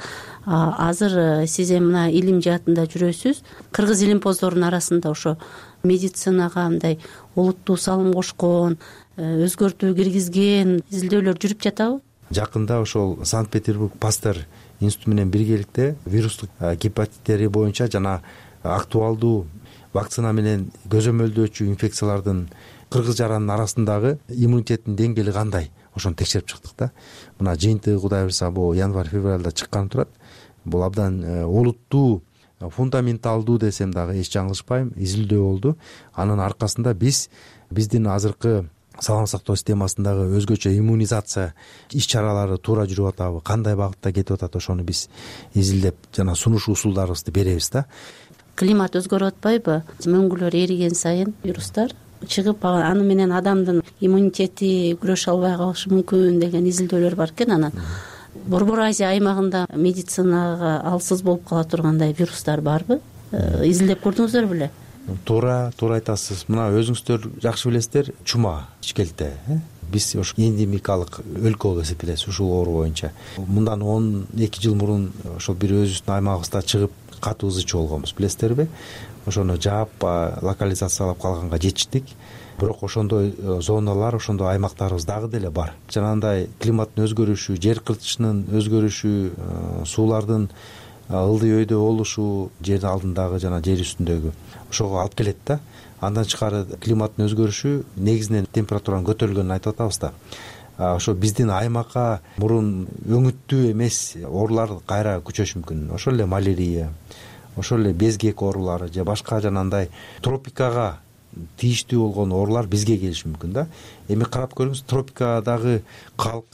Азыр сиз эми мына илим жаатында жүрөсүз. Кыргыз илимпоздорунун арасында ошо медицинага мындай улуттуу салым кошкон, өзгөртүү киргизген изилдөөлөр жүрүп жатабы? Жакында ошол Санкт-Петербург Пастер институту менен биргеликте вирустук гепатиттери боюнча жана актуалдуу вакцина менен көзөмөлдөөчү инфекциялардын кыргыз жаранын арасындагы иммунитеттин деңгээли кандай, ошону текшерип чыктык да. Мына жыйынтыгы Кудай буйрса бул январь-февралда чыккан турат. Бул абдан олуттуу, фундаменталдуу десем дагы эч жаңылышпайм, изилдөө болду. Анын аркасында биз биздин азыркы саламаттык сактоо системасындагы өзгөчө иммунизация иш-чаралары туура жүрүп атабы, кандай багытта кетип атат, ошону биз изилдеп жана сунуш усулдарыбызды беребиз да. Климат өзгөрүп атпайбы? Мөңгүлөр эриген сайын вирустар чыгып, аны менен адамдын иммунитети күрөшө албай калышы мүмкүн деген изилдөөлөр бар экен. Анан Борбор Азия аймагында медицинага алсыз болуп кала тургандай вирустар барбы? Изилдеп көрдүңүздөр беле? Туура, туура айтасыз. Мына өзүңүздөр жакшы билесиздер, чума ичкелте. Биз ошо эндемикалык өлкө болуп эсептелебиз ушул оору боюнча. Мындан он эки жыл мурун ошол бир өзүбүздүн аймагыбызда чыгып катуу ызы чуу болгонбуз, билесиздерби? ошону жаап локализациялап калганга жетиштик. Бирок ошондой зоналар, ошондой аймактарыбыз дагы деле бар. Жанагындай климаттын өзгөрүшү, жер кыртышынын өзгөрүшү, суулардын ылдый өйдө болушу, жер алдындагы жана жер үстүндөгү ошого алып келет да. Андан тышкары климаттын өзгөрүшү негизинен температуранын көтөрүлгөнүн айтып атабыз да. Ошо биздин аймакка мурун өңүттүү эмес оорулар кайра күчөшү мүмкүн. Ошол эле малярия, ошол эле безгек оорулары же башка жанагындай тропикага тийиштүү болгон оорулар бизге келиши мүмкүн да. Эми карап көрүңүз, тропикадагы калк,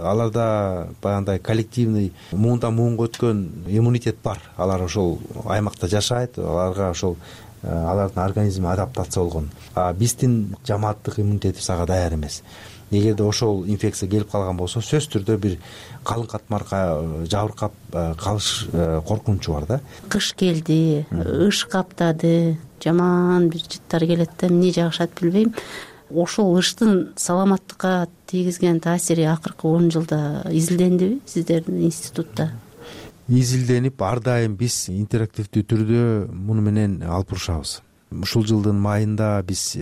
аларда баягындай коллективный муундан муунга өткөн иммунитет бар. Алар ошол аймакта жашайт, аларга ошол алардын организми адаптация болгон. А биздин жамааттык иммунитетибиз ага даяр эмес. Эгерде ошол инфекция келип калган болсо, сөзсүз түрдө бир калың катмарга жабыркап калыш коркунучу бар да. Кыш келди, ыш каптады, жаман бир жыттар келет да, эмне жагышат билбейм. Ошол ыштын саламаттыкка тийгизген таасири акыркы он жылда изилдендиби сиздердин институтта? Изилденип, ар дайым биз интерактивдүү түрдө муну менен алып урушабыз. Ушул жылдын майында биз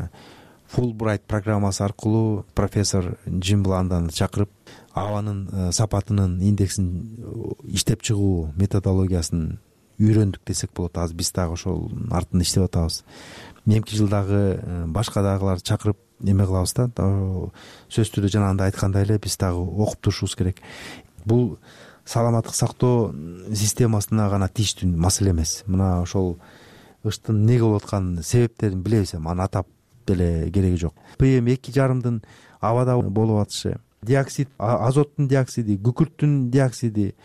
Fulbright программасы аркылуу профессор Джим Бланданы чакырып, абанын сапатынын индексин иштеп чыгуу методологиясын үйрөндүк десек болот. Азыр биз дагы ошол артында иштеп атабыз. Эмки жылдагы башка дагыларды чакырып эме кылабыз да. Сөзсүз түрдө жанагындай айткандай эле биз дагы окуп турушубуз керек. Бул саламаттык сактоо системасына гана тийиштүү маселе эмес. Мына ошол ыштын эмнеге болуп аткан себептерин билебиз, эми аны атап деле кереги жок. пэ эм эки жарымдын абада болуп атышы, диоксид, азоттун диоксиди, күкүрттүн диоксиди,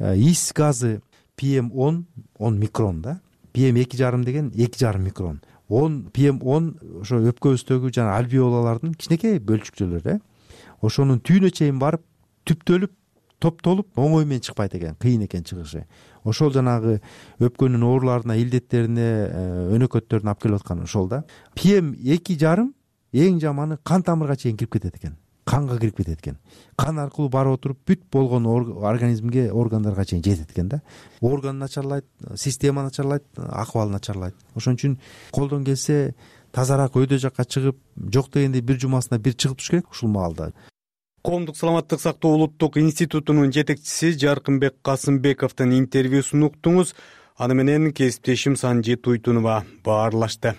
ис газы пэ эм он микрон да. пэ эм эки жарым деген эки жарым микрон. пэ эм он ошо өпкөбүздөгү жана альвеолалардын кичинекей бөлчүкчөлөрү. Ошонун түйүнө чейин барып түптөлүп, топтолуп оңой менен чыкпайт экен, кыйын экен чыгышы. Ошол жанагы өпкөнүн ооруларына, илдеттерине, өнөкөттөрүнө алып келип аткан ошол да. пэ эм эки жарым эң жаманы кан тамырга чейин кирип кетет экен. Канга кирип кетет экен. Кан аркылуу барып отуруп бүт болгон организмге, органдарга чейин жетет экен да. Орган начарлайт, система начарлайт, акыбал начарлайт. Ошон үчүн колдон келсе тазараак өйдө жакка чыгып, жок дегенде бир жумасына бир чыгып туруш керек ушул маалда. Коомдук саламаттык сактоо улуттук институтунун жетекчиси Жаркынбек Касымбековдун интервьюсун уктуңуз. Аны менен кесиптешим Санжи Туйтунова баарлашты.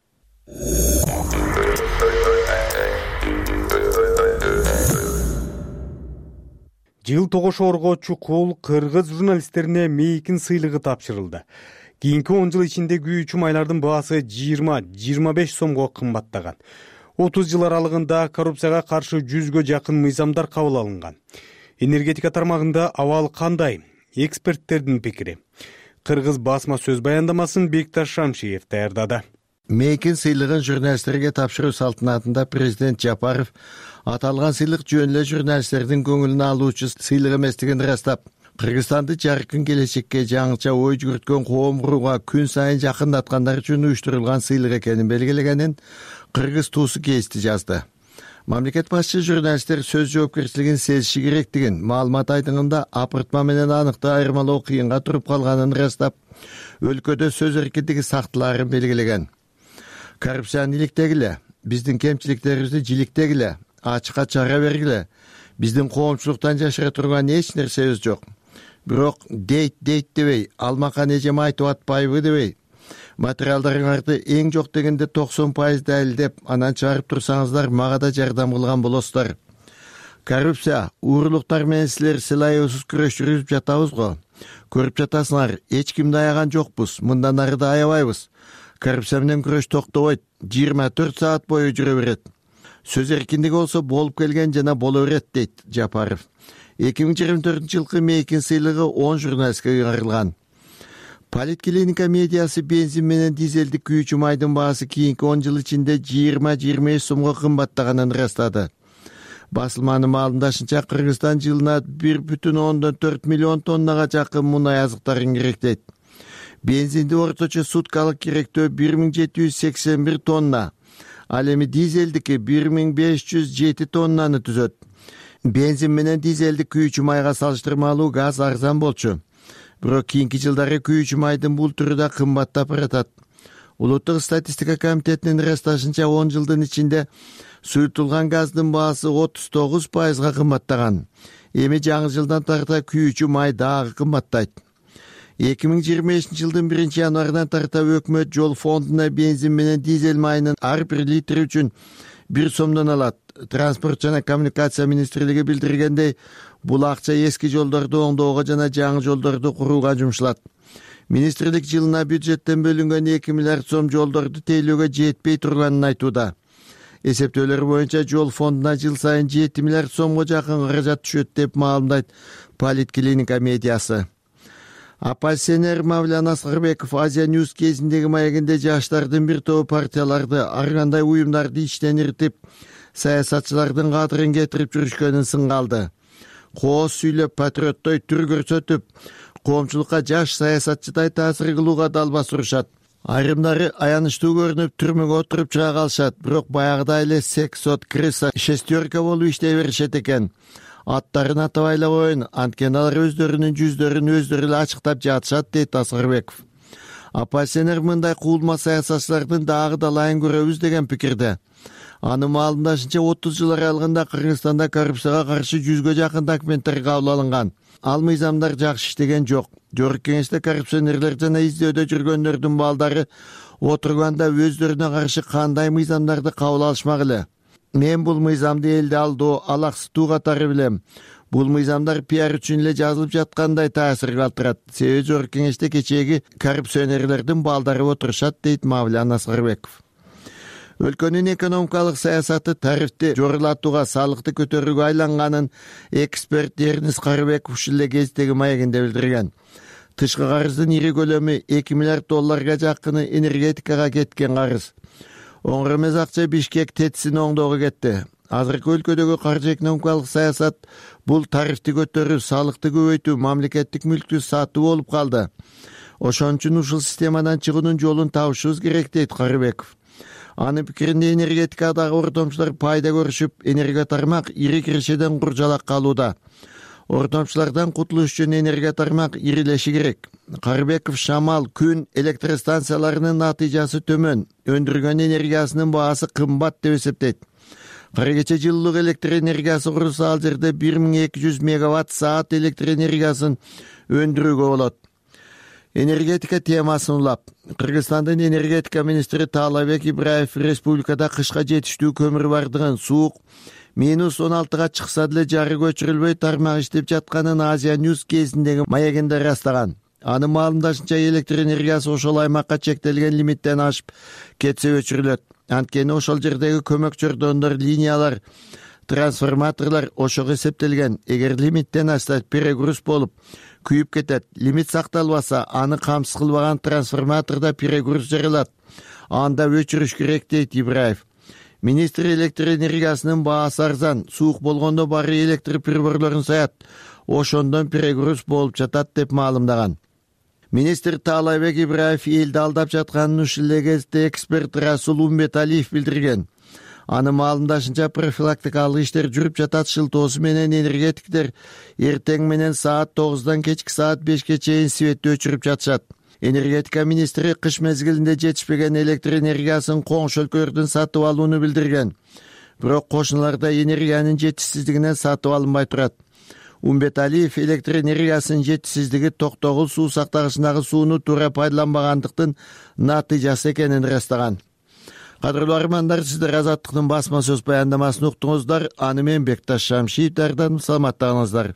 Жыл тогошоорго чукул кыргыз журналисттерине мейкин сыйлыгы тапшырылды. Кийинки он жыл ичинде күйүүчү майлардын баасы жыйырма жыйырма беш сомго кымбаттаган. отуз жыл аралыгында коррупцияга каршы жүзгө жакын мыйзамдар кабыл алынган. Энергетика тармагында абал кандай? Эксперттердин пикири. Кыргыз басма сөз баяндамасын Бекташ Шамшиев даярдады. Мейкин сыйлыгын журналисттерге тапшыруу салтанатында президент Жапаров аталган сыйлык жөн эле журналисттердин көңүлүн алуучу сыйлык эместигин ырастап, Кыргызстанды жаркын келечекке жаңыча ой жүгүрткөн коом курууга күн сайын жакындаткандар үчүн уюштурулган сыйлык экенин белгилегенин Кыргыз туусу кести жазды. Мамлекет башчы журналисттер сөз жоопкерчилигин сезиши керектигин, маалымат айтымында апыртма менен аныкты айырмалоо кыйынга туруп калганын ырастап, өлкөдө сөз эркиндиги сактыларын белгилеген. Коррупцияны иликтегиле, биздин кемчиликтерибизди жиликтегиле, ачыкка чара бергиле. Биздин коомчулуктан жашыра турган эч нерсебиз жок. Бирок дейт дейт дебей, алмакан эжем айтып атпайбы дебей, материалдарыңарды эң жок дегенде токсон пайыз далилдеп, анан чыгарып турсаңыздар, мага да жардам кылган болосуздар. Коррупция, уурулуктар менен силер сылайыбысыз күрөш жүргүзүп жатабыз го. Көрүп жатасыңар, эч кимди аяган жокпуз, мындан ары да аябайбыз. Коррупция менен күрөш токтобойт, жыйырма төрт саат бою жүрө берет. Сөз эркиндиги болсо болуп келген жана боло берет, дейт Жапаров. эки миң жыйырма төртүнчү жылкы мейкин сыйлыгы он журналистке кыйгарылган. Политклиника медиасы бензин менен дизелдик күйүүчү майдын баасы кийинки он жыл ичинде жыйырма жыйырма беш сомго кымбаттаганын ырастады. Басылманын маалымдашынча, Кыргызстан жылына бир бүтүн ондон төрт миллион тоннага жакын мунай азыктарын керектейт. Бензинди орточо суткалык керектөө бир миң жети жүз сексен бир тонна. Ал эми дизелдики бир миң беш жүз жети тоннаны түзөт. Бензин менен дизелдик күйүүчү майга салыштырмалуу газ арзан болчу. Бирок кийинки жылдары күйүүчү майдын бул түрү да кымбаттап баратат. Улуттук статистика комитетинин ырасташынча он жылдын ичинде суютулган газдын баасы отуз тогуз пайызга кымбаттаган. Эми жаңы жылдан тарта күйүүчү май дагы кымбаттайт. эки миң жыйырма бешинчи жылдын биринчи январынан тарта өкмөт жол фондуна бензин менен дизель майынын ар бир литри үчүн бир сомдон алат. Транспорт жана коммуникация министрлиги билдиргендей, бул акча эски жолдорду оңдоого жана жаңы жолдорду курууга жумшалат. Министрлик жылына бюджеттен бөлүнгөн эки миллиард сом жолдорду тейлөөгө жетпей турганын айтууда. Эсептөөлөр боюнча жол фондуна жыл сайын жети миллиард сомго жакын каражат түшөт деп маалымдайт Политклиника медиасы. Оппозиционер Мавлян Аскарбеков Азия Ньюс кезиндеги маегинде жаштардын бир тобу партияларды ар кандай уюмдарды иштен иртип, саясатчылардын кадырын кетирип жүрүшкөнүн сынга алды. Кооз сүйлөп, патриоттой түр көрсөтүп, коомчулукка жаш саясатчыдай таасир кылууга далба сурушат. Айрымдары аянычтуу көрүнүп, түрмөгө отуруп чыга калышат, бирок баягыдай эле сексот, крыса, шестерка болуп иштей беришет экен. Аттарын атабай эле коеюн, анткени алар өздөрүнүн жүздөрүн өздөрү эле ачыктап жатышат, дейт Аскарбеков. Оппозиционер мындай куулма саясатчылардын дагы далайын көрөбүз деген пикирде. Анын маалымдашынча отуз жыл аралыгында Кыргызстанда коррупцияга каршы жүзгө жакын документтер кабыл алынган. Ал мыйзамдар жакшы иштеген жок. Жогорку кеңеште коррупционерлер жана издөөдө жүргөндөрдүн балдары отурганда өздөрүнө каршы кандай мыйзамдарды кабыл алышмак эле. Мен бул мыйзамды элди алдоо, алаксытуу катары билем. Бул мыйзамдар пиар үчүн эле жазылып жаткандай таасир калтырат. Себеби жогорку кеңеште кечээги коррупционерлердин балдары отурушат, дейт Мавлян Аскарбеков. Өлкөнүн экономикалык саясаты тарифти жогорулатууга, салыкты көтөрүүгө айланганын эксперт Эрнис Карыбеков ушул эле кездеги маегинде билдирген. Тышкы карыздын ири көлөмү эки миллиард долларга жакыны энергетикага кеткен карыз. Оңор эмес акча Бишкек тетисин оңдоого кетти. Азыркы өлкөдөгү каржы экономикалык саясат бул тарифти көтөрүү, салыкты көбөйтүү, мамлекеттик мүлктү сатуу болуп калды. Ошон үчүн ушул системадан чыгуунун жолун табышыбыз керек, дейт Карыбеков. Анын пикиринде энергетикадагы ортомчулар пайда көрүшүп, энергия тармак ири киришеден куржалак калууда. Ортомчулардан кутулуш үчүн энергия тармак ирилеши керек. Карыбеков шамал, күн электростанцияларынын натыйжасы төмөн, өндүргөн энергиясынын баасы кымбат деп эсептейт. Кара кече жылуулук электр энергиясы курулса, ал жерде бир миң эки жүз мегаватт саат электр энергиясын өндүрүүгө болот. Энергетика темасын улап, Кыргызстандын энергетика министри Таалайбек Ибраев республикада кышка жетиштүү көмүр бардыгын, суук минус он алтыга чыкса деле жары көчүрүлбөй тармак иштеп жатканын Азия Ньюс кезиндеги маегинде ырастаган. Анын маалымдашынча электр энергиясы ошол аймакка чектелген лимиттен ашып кетсе өчүрүлөт. Анткени ошол жердеги көмөк чордондор, линиялар, трансформаторлор ошого эсептелген. Эгер лимиттен ашса перегруз болуп күйүп кетет. Лимит сакталбаса, аны камсыз кылбаган трансформатордо перегруз жаралат. Анда өчүрүш керек, дейт Ибраев. Министр электр энергиясынын баасы арзан, суук болгондо баары электр приборлорун саят, ошондон перегруз болуп жатат деп маалымдаган. Министр Таалайбек Ибраев элди алдап жатканын ушул эле кезде эксперт Расул Умбеталиев билдирген. Анын маалымдашынча профилактикалык иштер жүрүп жатат. Шылтоосу менен энергетиктер эртең менен саат тогуздан кечки саат бешке чейин светти өчүрүп жатышат. Энергетика министри кыш мезгилинде жетишпеген электр энергиясын коңшу өлкөлөрдөн сатып алууну билдирген. Бирок кошуналарда энергиянын жетишсиздигинен сатып алынбай турат. Умбеталиев электр энергиясынын жетишсиздиги токтогул суу сактагычындагы сууну туура пайдаланбагандыктын натыйжасы экенин ырастаган. Кадырлуу армандар, сиздер Азаттыктын басма сөз баяндамасын уктуңуздар. Аны мен Бекташ Шамшиев даярдадым. Саламаттыгыңыздар.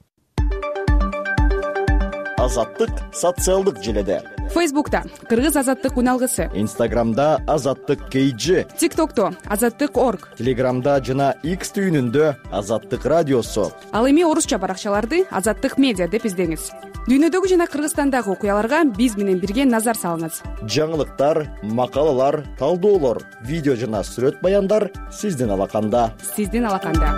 Азаттык социалдык желеде. Фейсбукта Кыргыз азаттык үналгысы, Инстаграмда Азаттык кей джи, ТикТокто Азаттык точка орг, Телеграмда жана X түйүнүндө Азаттык радиосу. Ал эми орусча баракчаларды Азаттык медиа деп издеңиз. Дүйнөдөгү жана Кыргызстандагы окуяларга биз менен бирге назар салыңыз. Жаңылыктар, макалалар, талдоолор, видео жана сүрөт баяндар сиздин алаканда. Сиздин алаканда.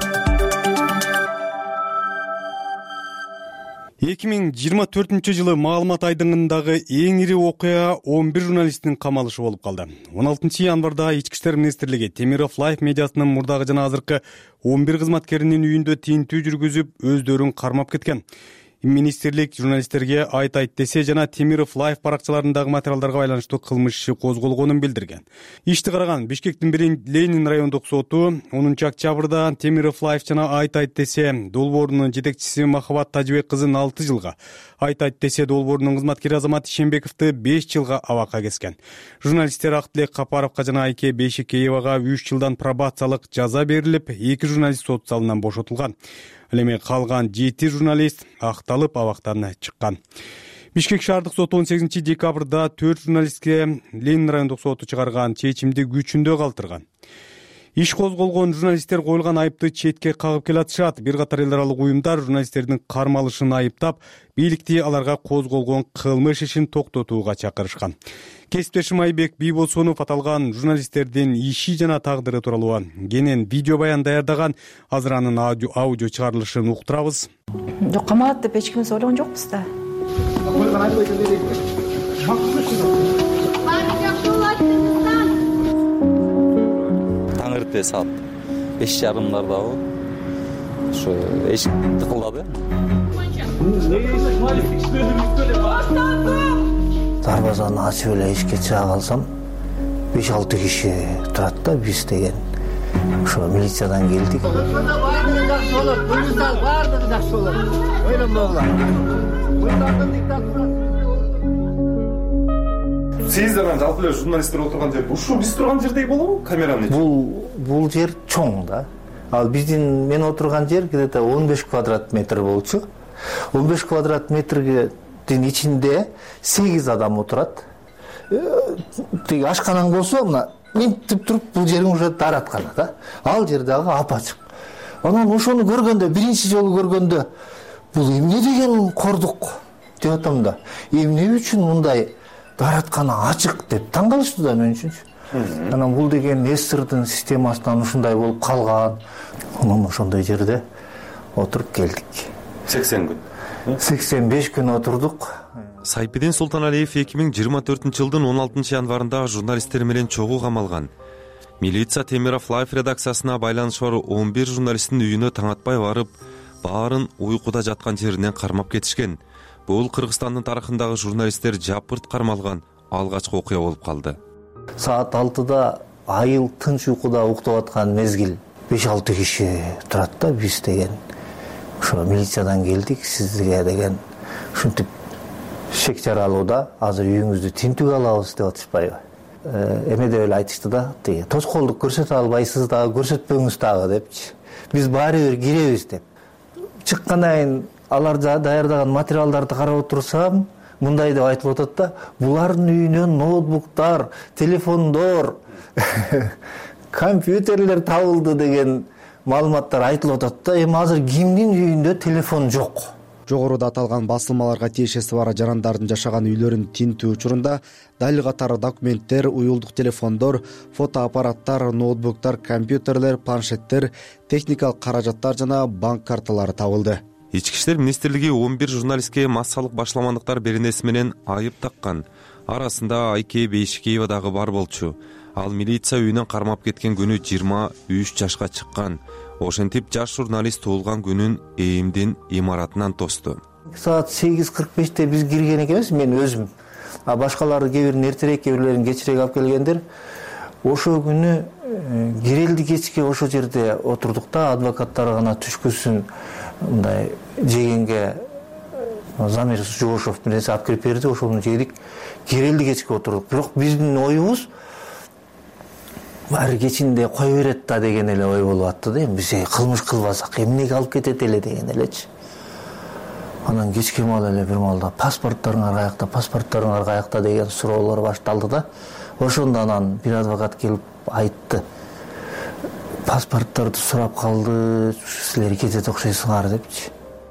эки миң жыйырма төртүнчү жылы маалымат айдыңындагы эң ири окуя он бир журналисттин камалышы болуп калды. он алтынчы январда Ички иштер министрлиги Темиров Лайф медиасынын мурдагы жана азыркы он бир кызматкеринин үйүндө тинтүү жүргүзүп, өздөрүн кармап кеткен. министрлик журналисттерге айт айт десе жана Темиров лайф баракчаларындагы материалдарга байланыштуу кылмыш иши козголгонун билдирген. Ишти караган Бишкектин Ленин райондук соту онунчу октябрда Темиров лайф жана айт айт десе долбоорунун жетекчиси Махабат Тажыбек кызын алты жылга, айт айт десе долбоорунун кызматкери Азамат Ишенбековду беш жылга абакка кескен. Журналисттер Актылек Капаровго жана Айке Бейшекеевага үч жылдан пробациялык жаза берилип, эки журналист сот залынан бошотулган. Ал эми калган жети журналист акталып абактан чыккан. Бишкек шаардык соту он сегизинчи декабрда төрт журналистке Ленин райондук соту чыгарган чечимди күчүндө калтырган. Иш козголгон журналисттер коюлган айыпты четке кагып келатышат. Бир катар эл аралык уюмдар журналисттердин кармалышын айыптап, бийликти аларга козголгон кылмыш ишин токтотууга чакырышкан. Кесиптешим Айбек Бийбосунов аталган журналисттердин иши жана тагдыры тууралуу кенен видео баян даярдаган. Азыр анын аудио чыгарылышын уктурабыз. Жок, камалат деп эч кимиз ойлогон жокпуз да. Таң эрте саат беш жарымдардабы ошо эшик тыкылдады. Дарбазаны ачып эле эшикке чыга калсам, беш алты киши турат да, биз деген. Ошо милициядан келдик. Баардыгы жакшы болот, буюрса баардыгы жакшы болот. Ойлонмогула. Сиздер жалпы эле журналисттер отурган жер ушу биз турган жердей болобу? Камеранын ичи? Бул бул жер чоң да. Ал биздин мен отурган жер где-то он беш квадрат метр болчу. он беш квадрат метрдин ичинде сегиз адам отурат. Тиги ашканаң болсо, мына мынтип туруп бул жериң уже таратканы да. Ал жер дагы апачык. Анан ошону көргөндө, биринчи жолу көргөндө бул эмне деген кордук деп атам да. Эмне үчүн мындай таратканы ачык деп таң калышты да мен үчүнчү. Анан бул деген эстердин системасынан ушундай болуп калган. Анан ошондой жерде отуруп келдик. сексен күн. сексен беш күн отурдук. Сайпидин Султаналиев эки миң жыйырма төртүнчү жылдын он алтынчы январында журналисттер менен чогуу камалган. Милиция Темиров лайф редакциясына байланыш бар он бир журналисттин үйүнө таң атпай барып, баарын уйкуда жаткан жеринен кармап кетишкен. Бул Кыргызстандын тарыхындагы журналисттер жапырт кармалган алгачкы окуя болуп калды. Саат алтыда айыл тынч уйкуда уктап аткан мезгил беш алты киши турат да, биз деген. Ошо милициядан келдик, сизге деген ушинтип шек жаралууда, азыр үйүңүздү тинтүүгө алабыз деп атышпайбы? Эме деп эле айтышты да, тиги тоскоолдук көрсөтө албайсыз дагы, көрсөтпөңүз дагы депчи. Биз баары бир киребиз деп. Чыккандан кийин алар даярдаган материалдарды карап отурсам, мындай деп айтылып атат да, булардын үйүнөн ноутбуктар, телефондор, компьютерлер табылды деген маалыматтар айтылып атат да. Эми азыр кимдин үйүндө телефон жок? Жогоруда аталган басылмаларга тиешеси бар жарандардын жашаган үйлөрүн тинтүү учурунда дал катары документтер, уюлдук телефондор, фотоаппараттар, ноутбуктар, компьютерлер, планшеттер, техникалык каражаттар жана банк карталары табылды. Ички иштер министрлиги он бир журналистке массалык башламандыктар беренеси менен айып таккан. Арасында Айке Бейшекеева дагы бар болчу. Ал милиция үйүнөн кармап кеткен күнү жыйырма үч жашка чыккан. Ошентип жаш журналист туулган күнүн ээмдин имаратынан тосту. Саат сегиз кырк беште биз кирген экенбиз, мен өзүм. А башкалары кээ бирин эртерээк, кээ бирлерин кечирээк алып келгендер. Ошол күнү кирелди кечке ошол жерде отурдук да, адвокаттар гана түшкүсүн мындай жегенге Замир Жошов менен алып кирип берди, ошону жедик. Кирелди кечке отурдук. Бирок биздин оюбуз баары кечинде кое берет да деген эле ой болуп атты да. Эми биз кылмыш кылбасак эмнеге алып кетет эле деген элечи. Анан кечке маал эле бир маалда паспорттарыңар каякта, паспорттарыңар каякта деген суроолор башталды да. Ошондо анан бир адвокат келип айтты. Паспорттарды сурап калды, силер кетет окшойсуңар депчи.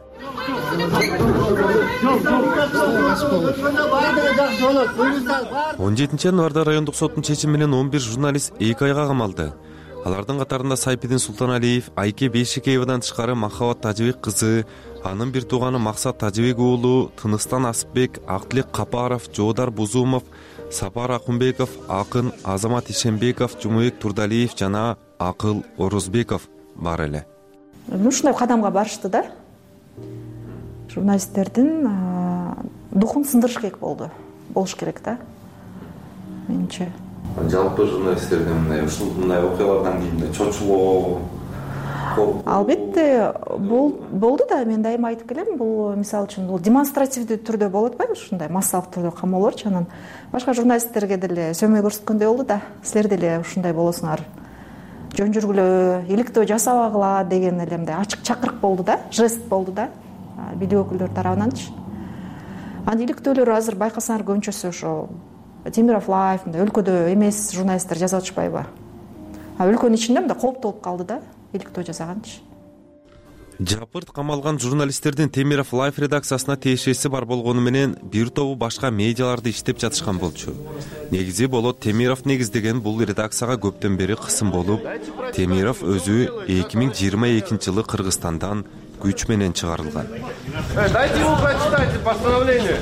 он жетинчи январда райондук соттун чечими менен он бир журналист эки айга камалды. Алардын катарында Сайпидин Султаналиев, Айке Бейшекеевадан тышкары Махабат Тажыбек кызы, анын бир тууганы Максат Тажыбек уулу, Тыныстан Асыпбек, Актылек Капаров, Жоодар Бузумов, Сапар Акунбеков, Акын Азамат Ишенбеков, Жумабек Турдалиев жана Акыл Орозбеков бар эле. Ушундай кадамга барышты да. журналисттердин духун сындырыш керек болду болуш керек да менимче. Жалпы журналисттердин мындай ушул мындай окуялардан кийин чочулоо албетте болду да, мен дайыма айтып келем, бул мисалы үчүн бул демонстративдүү түрдө болуп атпайбы, ушундай массалык түрдө камоолорчу, анан башка журналисттерге деле сөмөй көрсөткөндөй болду да, силер деле ушундай болосуңар, жөн жүргүлө, иликтөө жасабагыла деген эле мындай ачык чакырык болду да, жест болду да, бийлик өкүлдөрү тарабынанчы. Анан иликтөөлөр азыр байкасаңар көбүнчөсү ошо Темиров Лайф, мындай өлкөдө эмес журналисттер жазып атышпайбы? А өлкөнүн ичинде мындай кооптолуп калды да, иликтөө жасаганчы. Жапырт камалган журналисттердин Темиров Лайф редакциясына тиешеси бар болгону менен бир тобу башка медиаларды иштеп жатышкан болчу. Негизи болот Темиров негиздеген бул редакцияга көптөн бери кысым болуп, Темиров өзү эки миң жыйырма экинчи жылы Кыргызстандан күч менен чыгарылган. Дайте ему прочитайте постановление.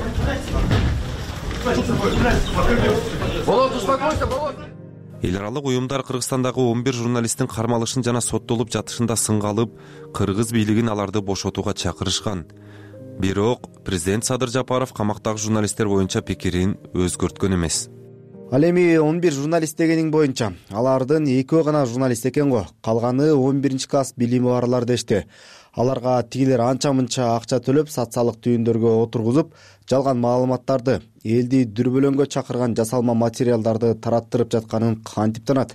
Болот, успокойся, Болот. Эл аралык уюмдар Кыргызстандагы он бир журналисттин кармалышын жана соттолуп жатышында сынга алып, кыргыз бийлигин аларды бошотууга чакырышкан. Бирок президент Садыр Жапаров камактагы журналисттер боюнча пикирин өзгөрткөн эмес. Ал эми он бир журналист дегениң боюнча алардын экөө гана журналист экен го, калганы он биринчи класс билими барлар дешти. Аларга тигилер анча-мынча акча төлөп социалдык түйүндөргө отургузуп, жалган маалыматтарды, элди дүрбөлөңгө чакырган жасалма материалдарды тараттырып жатканын кантип танат?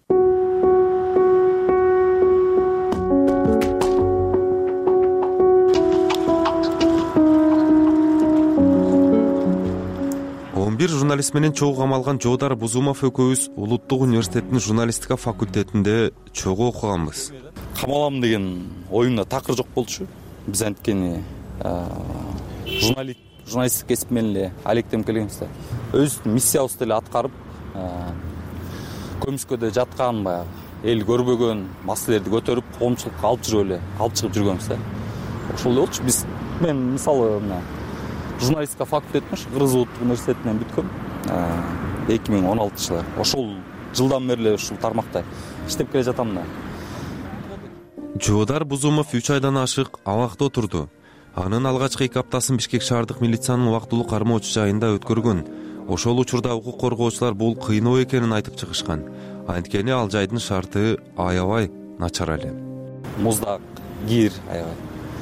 он бир журналист менен чогуу камалган Жоодар Бузумов экөөбүз Улуттук университеттин журналистика факультетинде чогуу окуганбыз. Камалам деген оюмда такыр жок болчу. Биз анткени журналист журналисттик кесип менен эле алектенип келебиз да. Өзүбүздүн миссиябызды эле аткарып, көмүскөдө жаткан баягы эл көрбөгөн маселелерди көтөрүп, коомчулукка алып жүрүп эле, алып чыгып жүргөнбүз да. Ошол эле болчу. Биз мен мисалы мына журналистика факультетин Кыргыз Улуттук университетинен бүткөм. эки миң он алтынчы жылы. Ошол жылдан бери эле ушул тармакта иштеп келе жатам да. Жоодар Бузумов үч айдан ашык абакта отурду. Анын алгачкы эки аптасын Бишкек шаардык милициянын убактылуу кармоочу жайында өткөргөн. Ошол учурда укук коргоочулар бул кыйноо экенин айтып чыгышкан. Анткени ал жайдын шарты аябай начар эле. Муздак, кир, аябай.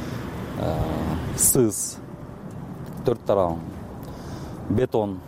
Сыз, төрт тарабың, бетон.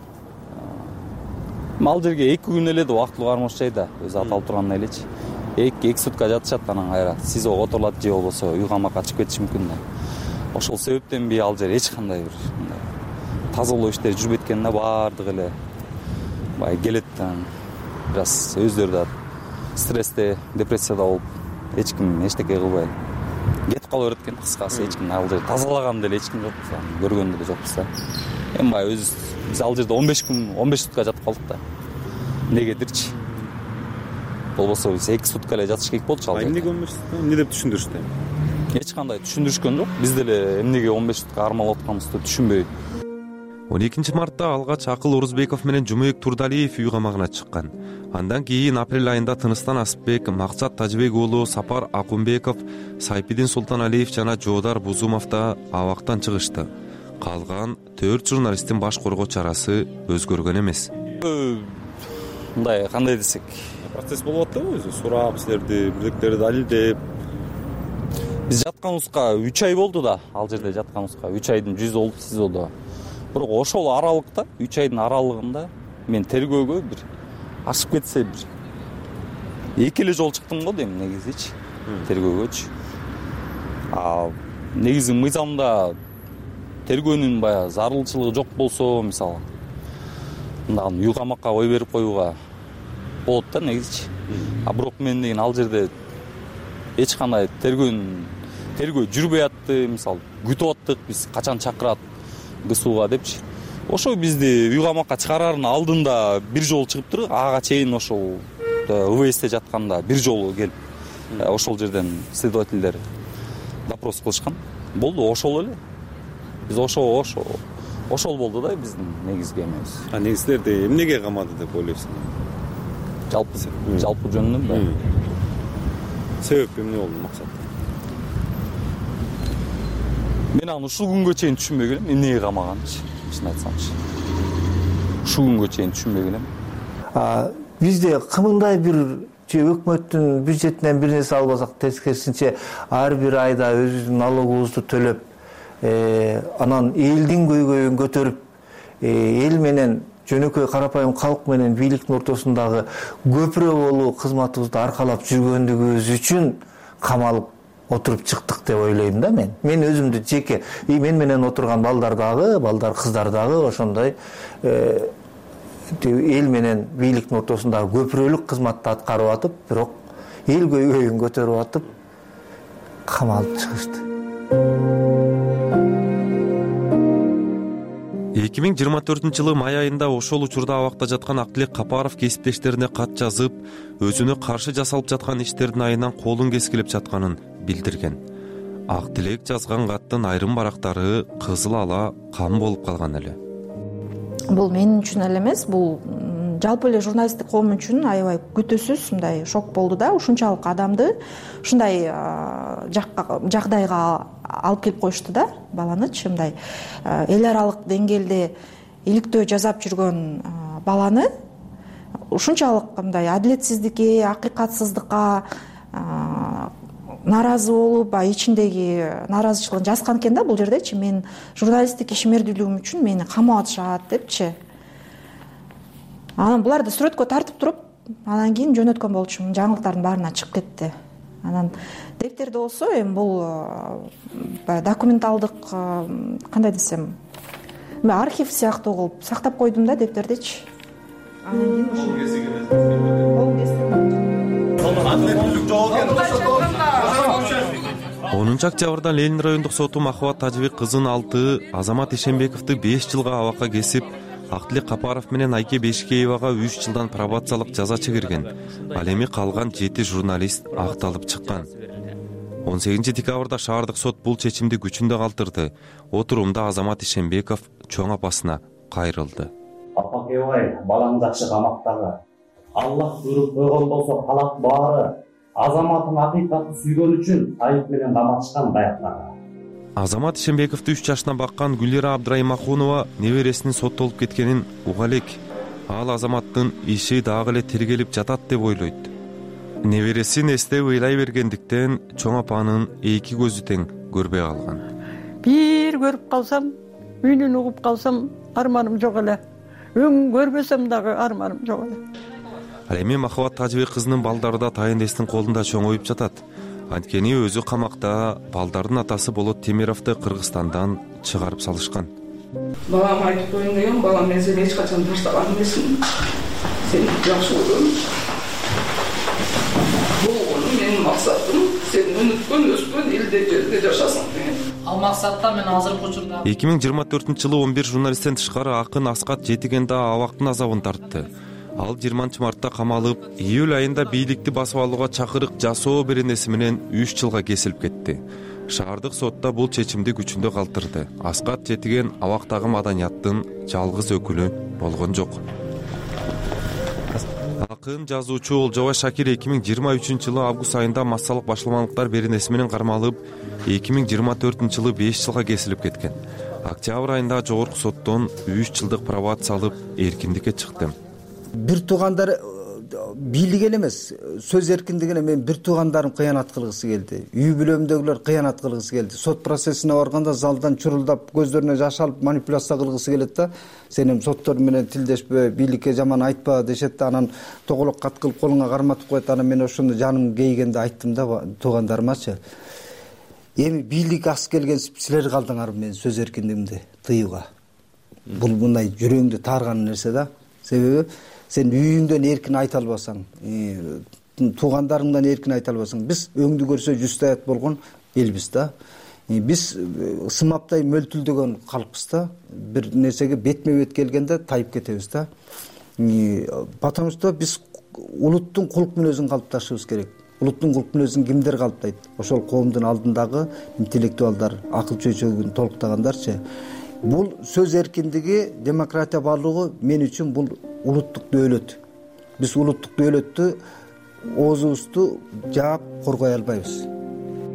Ал жерге эки күн эле да убактылуу кармоочу жайда, өзү аталып тургандай элечи. эки сутка жатышат, анан кайра сизого отурулат же болбосо үй камакка чыгып кетиши мүмкүн да. Ошол себептен би ал жер эч кандай бир тазалоо иштери жүрбөйт экен да, баардык эле бай келет да. Бираз өздөрү да стрессте, депрессияда болуп, эч ким эчтеке кылбай кетип кала берет экен. Кыскасы эч ким ал жерди тазалаган деле эч ким жок, көргөн деле жокпуз да. Эми бай өзүбүз биз ал жерде он беш күн, он беш сутка жатып калдык да. Эмнегедирчи? Болбосо биз эки сутка эле жатыш керек болчу ал жерде. Эмнеге он беш сутка? Эмне деп түшүндүрүштү? Эч кандай түшүндүрүшкөн жок. Биз деле эмнеге он беш сутка кармалып атканыбызды түшүнбөй. он экинчи мартта алгач Акыл Орузбеков менен Жумек Турдалиев үй камагына чыккан. Андан кийин апрель айында Тыныстан Асыпбек, Максат Тажыбек уулу, Сапар Акунбеков, Сайпидин Султаналиев жана Жоодар Бузумов да абактан чыгышты. Калган төрт журналисттин баш коргоо чарасы өзгөргөн эмес. Мындай кандай десек, процесс болуп атпайбы өзү? Сурап, силерди бирдектерди далилдеп. Биз жатканыбызга үч ай болду да, ал жерде жатканыбызга үч айдын жүз болду, сиз болду. Бирок ошол аралыкта, үч айдын аралыгында мен тергөөгө бир ашып кетсе бир эки эле жолу чыктым го дейм негизичи, тергөөгөчү. А негизи мыйзамда тергөөнүн баягы зарылчылыгы жок болсо, мисалы, мындан үй камакка кой берип коюуга болот да негизичи. А бирок мен деген ал жерде эч кандай тергөөнүн тергөө жүрбөй атты, мисалы, күтүп аттык биз качан чакырат ГСУга депчи. Ошо бизди үй камакка чыгарарын алдында бир жолу чыгып туруп, ага чейин ошол ВВСте жатканда бир жолу келип, ошол жерден следовательдер допрос кылышкан. Болду, ошол эле. Биз ошо ошо ошол болду да биздин негизги эмебиз. А негизлерди эмнеге камады деп ойлойсуң? Жалпы жалпы жөнүндөн да. Себеп эмне болду, максат? мен аны ушул күнгө чейин түшүнбөй келем, эмнеге камаганынчы, чын айтсамчы. Ушул күнгө чейин түшүнбөй келем. Бизде кымындай бир же өкмөттүн бюджетинен бир нерсе албасак, тескерисинче ар бир айда өзүбүздүн налогубузду төлөп, анан элдин көйгөйүн көтөрүп, эл менен жөнөкөй карапайым калк менен бийликтин ортосундагы көпүрө болуу кызматыбызды аркалап жүргөндүгүбүз үчүн камалып отуруп чыктык деп ойлойм да мен. Мен өзүмдү жеке, и мен менен отурган балдар дагы, балдар кыздар дагы ошондой эл менен бийликтин ортосундагы көпүрөлүк кызматты аткарып атып, бирок эл көйгөйүн көтөрүп атып камалып чыгышты. эки миң жыйырма төртүнчү жылы май айында ошол учурда абакта жаткан Актилек Капаров кесиптештерине кат жазып, өзүнө каршы жасалып жаткан иштердин айынан колун кескилеп жатканын билдирген. Актилек жазган каттын айрым барактары кызыл ала кам болуп калган эле. Бул мен үчүн эле эмес, бул жалпы эле журналисттик коом үчүн аябай күтүүсүз мындай шок болду да. Ушунчалык адамды ушундай жагдайга алып келип коюшту да, баланычы мындай эл аралык деңгээлде иликтөө жасап жүргөн баланы ушунчалык мындай адилетсиздикке, акыйкатсыздыкка нааразы болуп, ичиндеги нааразычылыгын жазган экен да бул жердечи. Мен журналисттик ишмердүүлүгүм үчүн мени камап атышат депчи. Анан буларды сүрөткө тартып туруп, анан кийин жөнөткөн болчумун. Жаңылыктардын баарына чыгып кетти. Анан дептерде болсо эми бул документалдык, кандай десем, архив сыяктуу кылып сактап койдум да дептердечи. Анан онунчу октябрда Ленин райондук соту Махабат Тажыбек кызын алты, Азамат Ишенбековду беш жылга абакка кесип, Актилек Капаров менен Айке Бешикеевага үч жылдан пробациялык жаза чыгырген. Ал эми калган жети журналист акталып чыккан. он сегизинчи декабрда шаардык сот бул чечимди күчүндө калтырды. Отурумда Азамат Ишенбеков чоң апасына кайрылды. Апа кебай, балаң жакшы камактагы. Аллах буйруп койгон болсо калат баары. Азаматын акыйкатты сүйгөн үчүн айып менен каматышкан даяктарга. Азамат Ишенбековду үч жашынан баккан Гүлира Абдраймахунова небересинин соттолуп кеткенин уга элек. Ал Азаматтын иши дагы эле тергелип жатат деп ойлойт. Небересин эстеп ыйлай бергендиктен чоң апанын эки көзү тең көрбөй калган. Бир көрүп калсам, үнүн угуп калсам, арманым жок эле. Өң көрбөсөм дагы арманым жок эле. Ал эми Махабат Тажыбек кызынын балдары да тайындестин колунда чоңоюп жатат. Анткени өзү камакта, балдардын атасы Болот Темировду Кыргызстандан чыгарып салышкан. Балам айтып коеюн деген, балам мен сени эч качан таштаган эмесмин. Сени жакшы көрөм. Бул менин максатым сен өнүккөн, өскөн элде жерде жашасың деген. Ал максатта мен азыркы учурда эки миң жыйырма төртүнчү жылы он бир журналисттен тышкары акын Аскат Жетиген да абактын азабын тартты. Ал жыйырманчы мартта камалып, июль айында бийликти басып алууга чакырык жасоо беренеси менен үч жылга кесилип кетти. Шаардык сотта бул чечимди күчүндө калтырды. Аскат Жетиген абактагы маданияттын жалгыз өкүлү болгон жок. Акын жазуучу Олжобай Шакир эки миң жыйырма үчүнчү жылы август айында массалык башаламалыктар беренеси менен кармалып, эки миң жыйырма төртүнчү жылы беш жылга кесилип кеткен. Октябрь айында жогорку соттон үч жылдык пробация алып, эркиндикке чыкты. Бир туугандар бийлик эле эмес, сөз эркиндигине мен бир туугандарым кыянат кылгысы келди. Үй бүлөмдөгүлөр кыянат кылгысы келди. Сот процессине барганда залдан чурулдап, көздөрүнө жаш алып манипуляция кылгысы келет да. Сенин соттор менен тилдешпе, бийликке жаман айтпа дешет да, анан тоголок кат кылып колуңа карматып коет. Анан мен ошондо жаным кейгенде айттым да туугандарымачы. Эми бийлик ас келген силер калдыңар менин сөз эркиндигимди тыюуга. Бул мындай жүрөгүңдү таарган нерсе да. Себеби сен үйүңдөн эркин айта албасаң, туугандарыңдан эркин айта албасаң, биз өңдү көрсө жүз аят болгон элбиз да. Биз сымаптай мөлтүлдөгөн калкпыз да. Бир нерсеге бетме бет келгенде тайып кетебиз да. Потому что биз улуттун кулк мүнөзүн калыпташыбыз керек. Улуттун кулк мүнөзүн кимдер калыптайт? Ошол коомдун алдындагы интеллектуалдар, акыл чөйчөгүн толуктагандарчы. Бул сөз эркиндиги, демократия барлыгы мен үчүн бул улуттук дөөлөт. Биз улуттук дөөлөттү оозубузду жаап коргой албайбыз.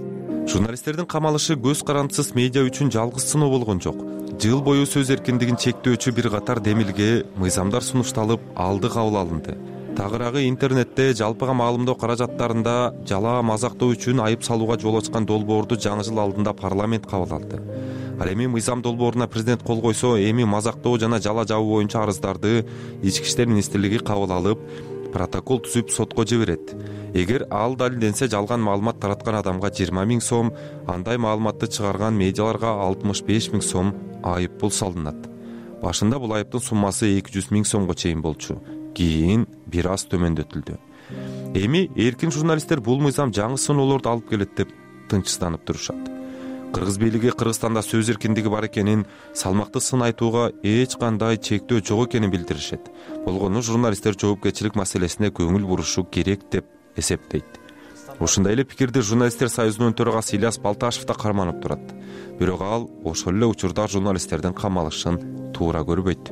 журналисттердин камалышы көз карандысыз медиа үчүн жалгыз сыноо болгон жок. Жыл бою сөз эркиндигин чектөөчү бир катар демилге, мыйзамдар сунушталып, алды кабыл алынды. Тагыраагы интернетте жалпыга маалымдоо каражаттарында жалаа мазактоо үчүн айып салууга жол ачкан долбоорду жаңы жыл алдында парламент кабыл алды. Ал эми мыйзам долбооруна президент кол койсо, эми мазактоо жана жала жабуу боюнча арыздарды Ички иштер министрлиги кабыл алып, протокол түзүп сотко жиберет. Эгер ал далилденсе, жалган маалымат тараткан адамга жыйырма миң сом, андай маалыматты чыгарган медиаларга алтымыш беш миң сом айып пул салынат. Башында бул айыптын суммасы эки жүз миң сомго чейин болчу. Кийин бир аз төмөндөтүлдү. Эми эркин журналисттер бул мыйзам жаңы сыноолорду алып келет деп тынчсызданып турушат. Кыргыз бийлиги Кыргызстанда сөз эркиндиги бар экенин, салмактуу сын айтууга эч кандай чектөө жок экенин билдиришет. Болгону журналисттер жоопкерчилик маселесине көңүл бурушу керек деп эсептейт. Ушундай эле пикирди журналисттер союзунун төрагасы Ильяс Балташев да карманып турат. Бирок ал ошол эле учурда журналисттердин камалышын туура көрбөйт.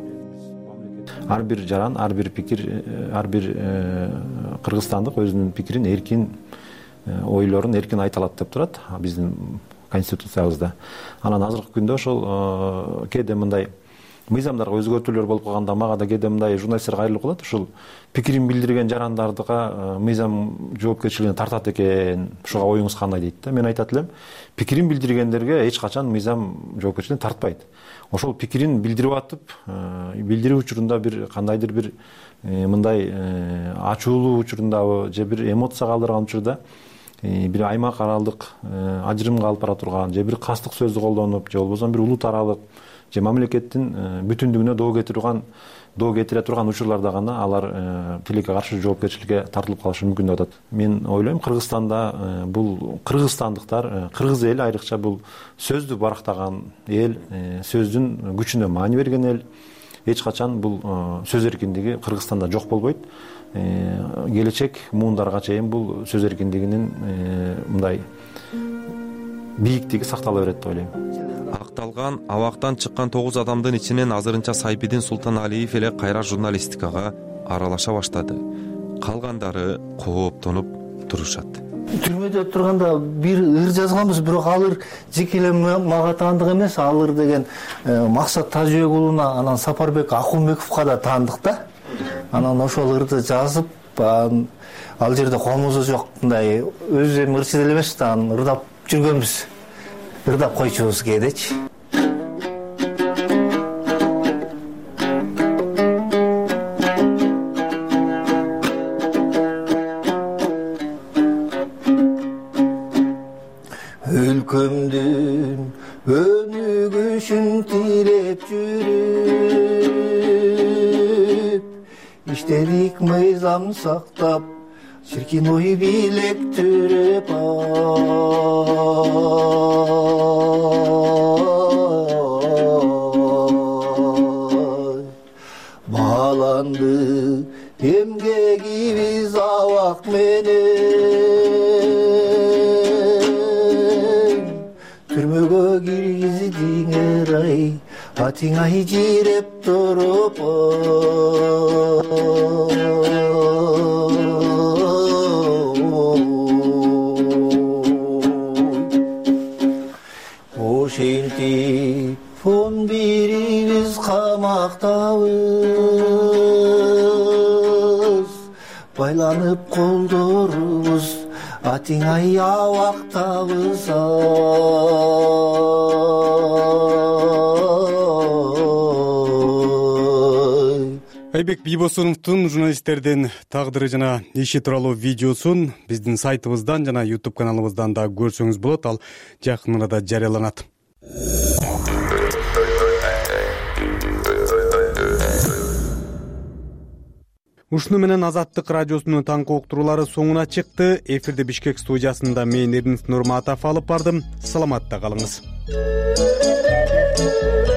Ар бир жаран, ар бир пикир, ар бир кыргызстандык өзүнүн пикирин эркин, ойлорун эркин айта алат деп турат биздин конституциябызда. Анан азыркы күндө ошол кээде мындай мыйзамдарга өзгөртүүлөр болуп калганда мага да кээде мындай журналисттер кайрылып калат. Ушул пикирин билдирген жарандардыга мыйзам жоопкерчилигине тартат экен, ушуга оюңуз кандай дейт да. Мен айтат элем, пикирин билдиргендерге эч качан мыйзам жоопкерчилигин тартпайт. Ошол пикирин билдирип атып, билдирүү учурунда бир кандайдыр бир мындай ачуулуу учурундабы же бир эмоцияга алдырган учурда бир аймак аралык ажырымга алып бара турган, же бир кастык сөздү колдонуп, же болбосо бир улут аралык, же мамлекеттин бүтүндүгүнө доо кетирген, доо кетире турган учурларда гана алар тилекке каршы жоопкерчиликке тартылып калышы мүмкүн деп атат. Мен ойлойм, Кыргызстанда бул кыргызстандыктар, кыргыз эли айрыкча бул сөздү барактаган эл, сөздүн күчүнө маани берген эл. Эч качан бул сөз эркиндиги Кыргызстанда жок болбойт. Келечек муундарга чейин бул сөз эркиндигинин мындай бийиктиги сактала берет деп ойлойм. Акталган абактан чыккан тогуз адамдын ичинен азырынча Сайпидин Султаналиев эле кайра журналистикага аралаша баштады. Калгандары кооптонуп турушат. Түрмөдө турганда бир ыр жазганбыз, бирок ал ыр жеке эле мага таандык эмес, ал ыр деген Максат Тажыбек уулуна, анан Сапарбек Акунбековго да таандык да. Анан ошол ырды жазып, ал жерде комузу жок, мындай өзү эми ырчы деле эмес да, анан ырдап жүргөнбүз. Ырдап койчубуз кээдечи. Өлкөмдүн өнүгүшүн тилеп жүрүп, иштедик мыйзам сактап, чиркин ой бийлек түрүп, бааланды эмгегибиз абак менен, түрмөгө киргиздиңер ай, атыңай жиреп туруп, ошентип он бирибиз камактабыз, байланып колдорубуз, атыңай абактабыз. Айбек Бийбосуновдун журналисттердин тагдыры жана иши тууралуу видеосун биздин сайтыбыздан жана YouTube каналыбыздан да көрсөңүз болот. Ал жакын арада жарыяланат. Ушуну менен Азаттык радиосунун таңкы уктуруулары соңуна чыкты. Эфирде Бишкек студиясында мен Эрнис Нурматов алып бардым. Саламатта калыңыз.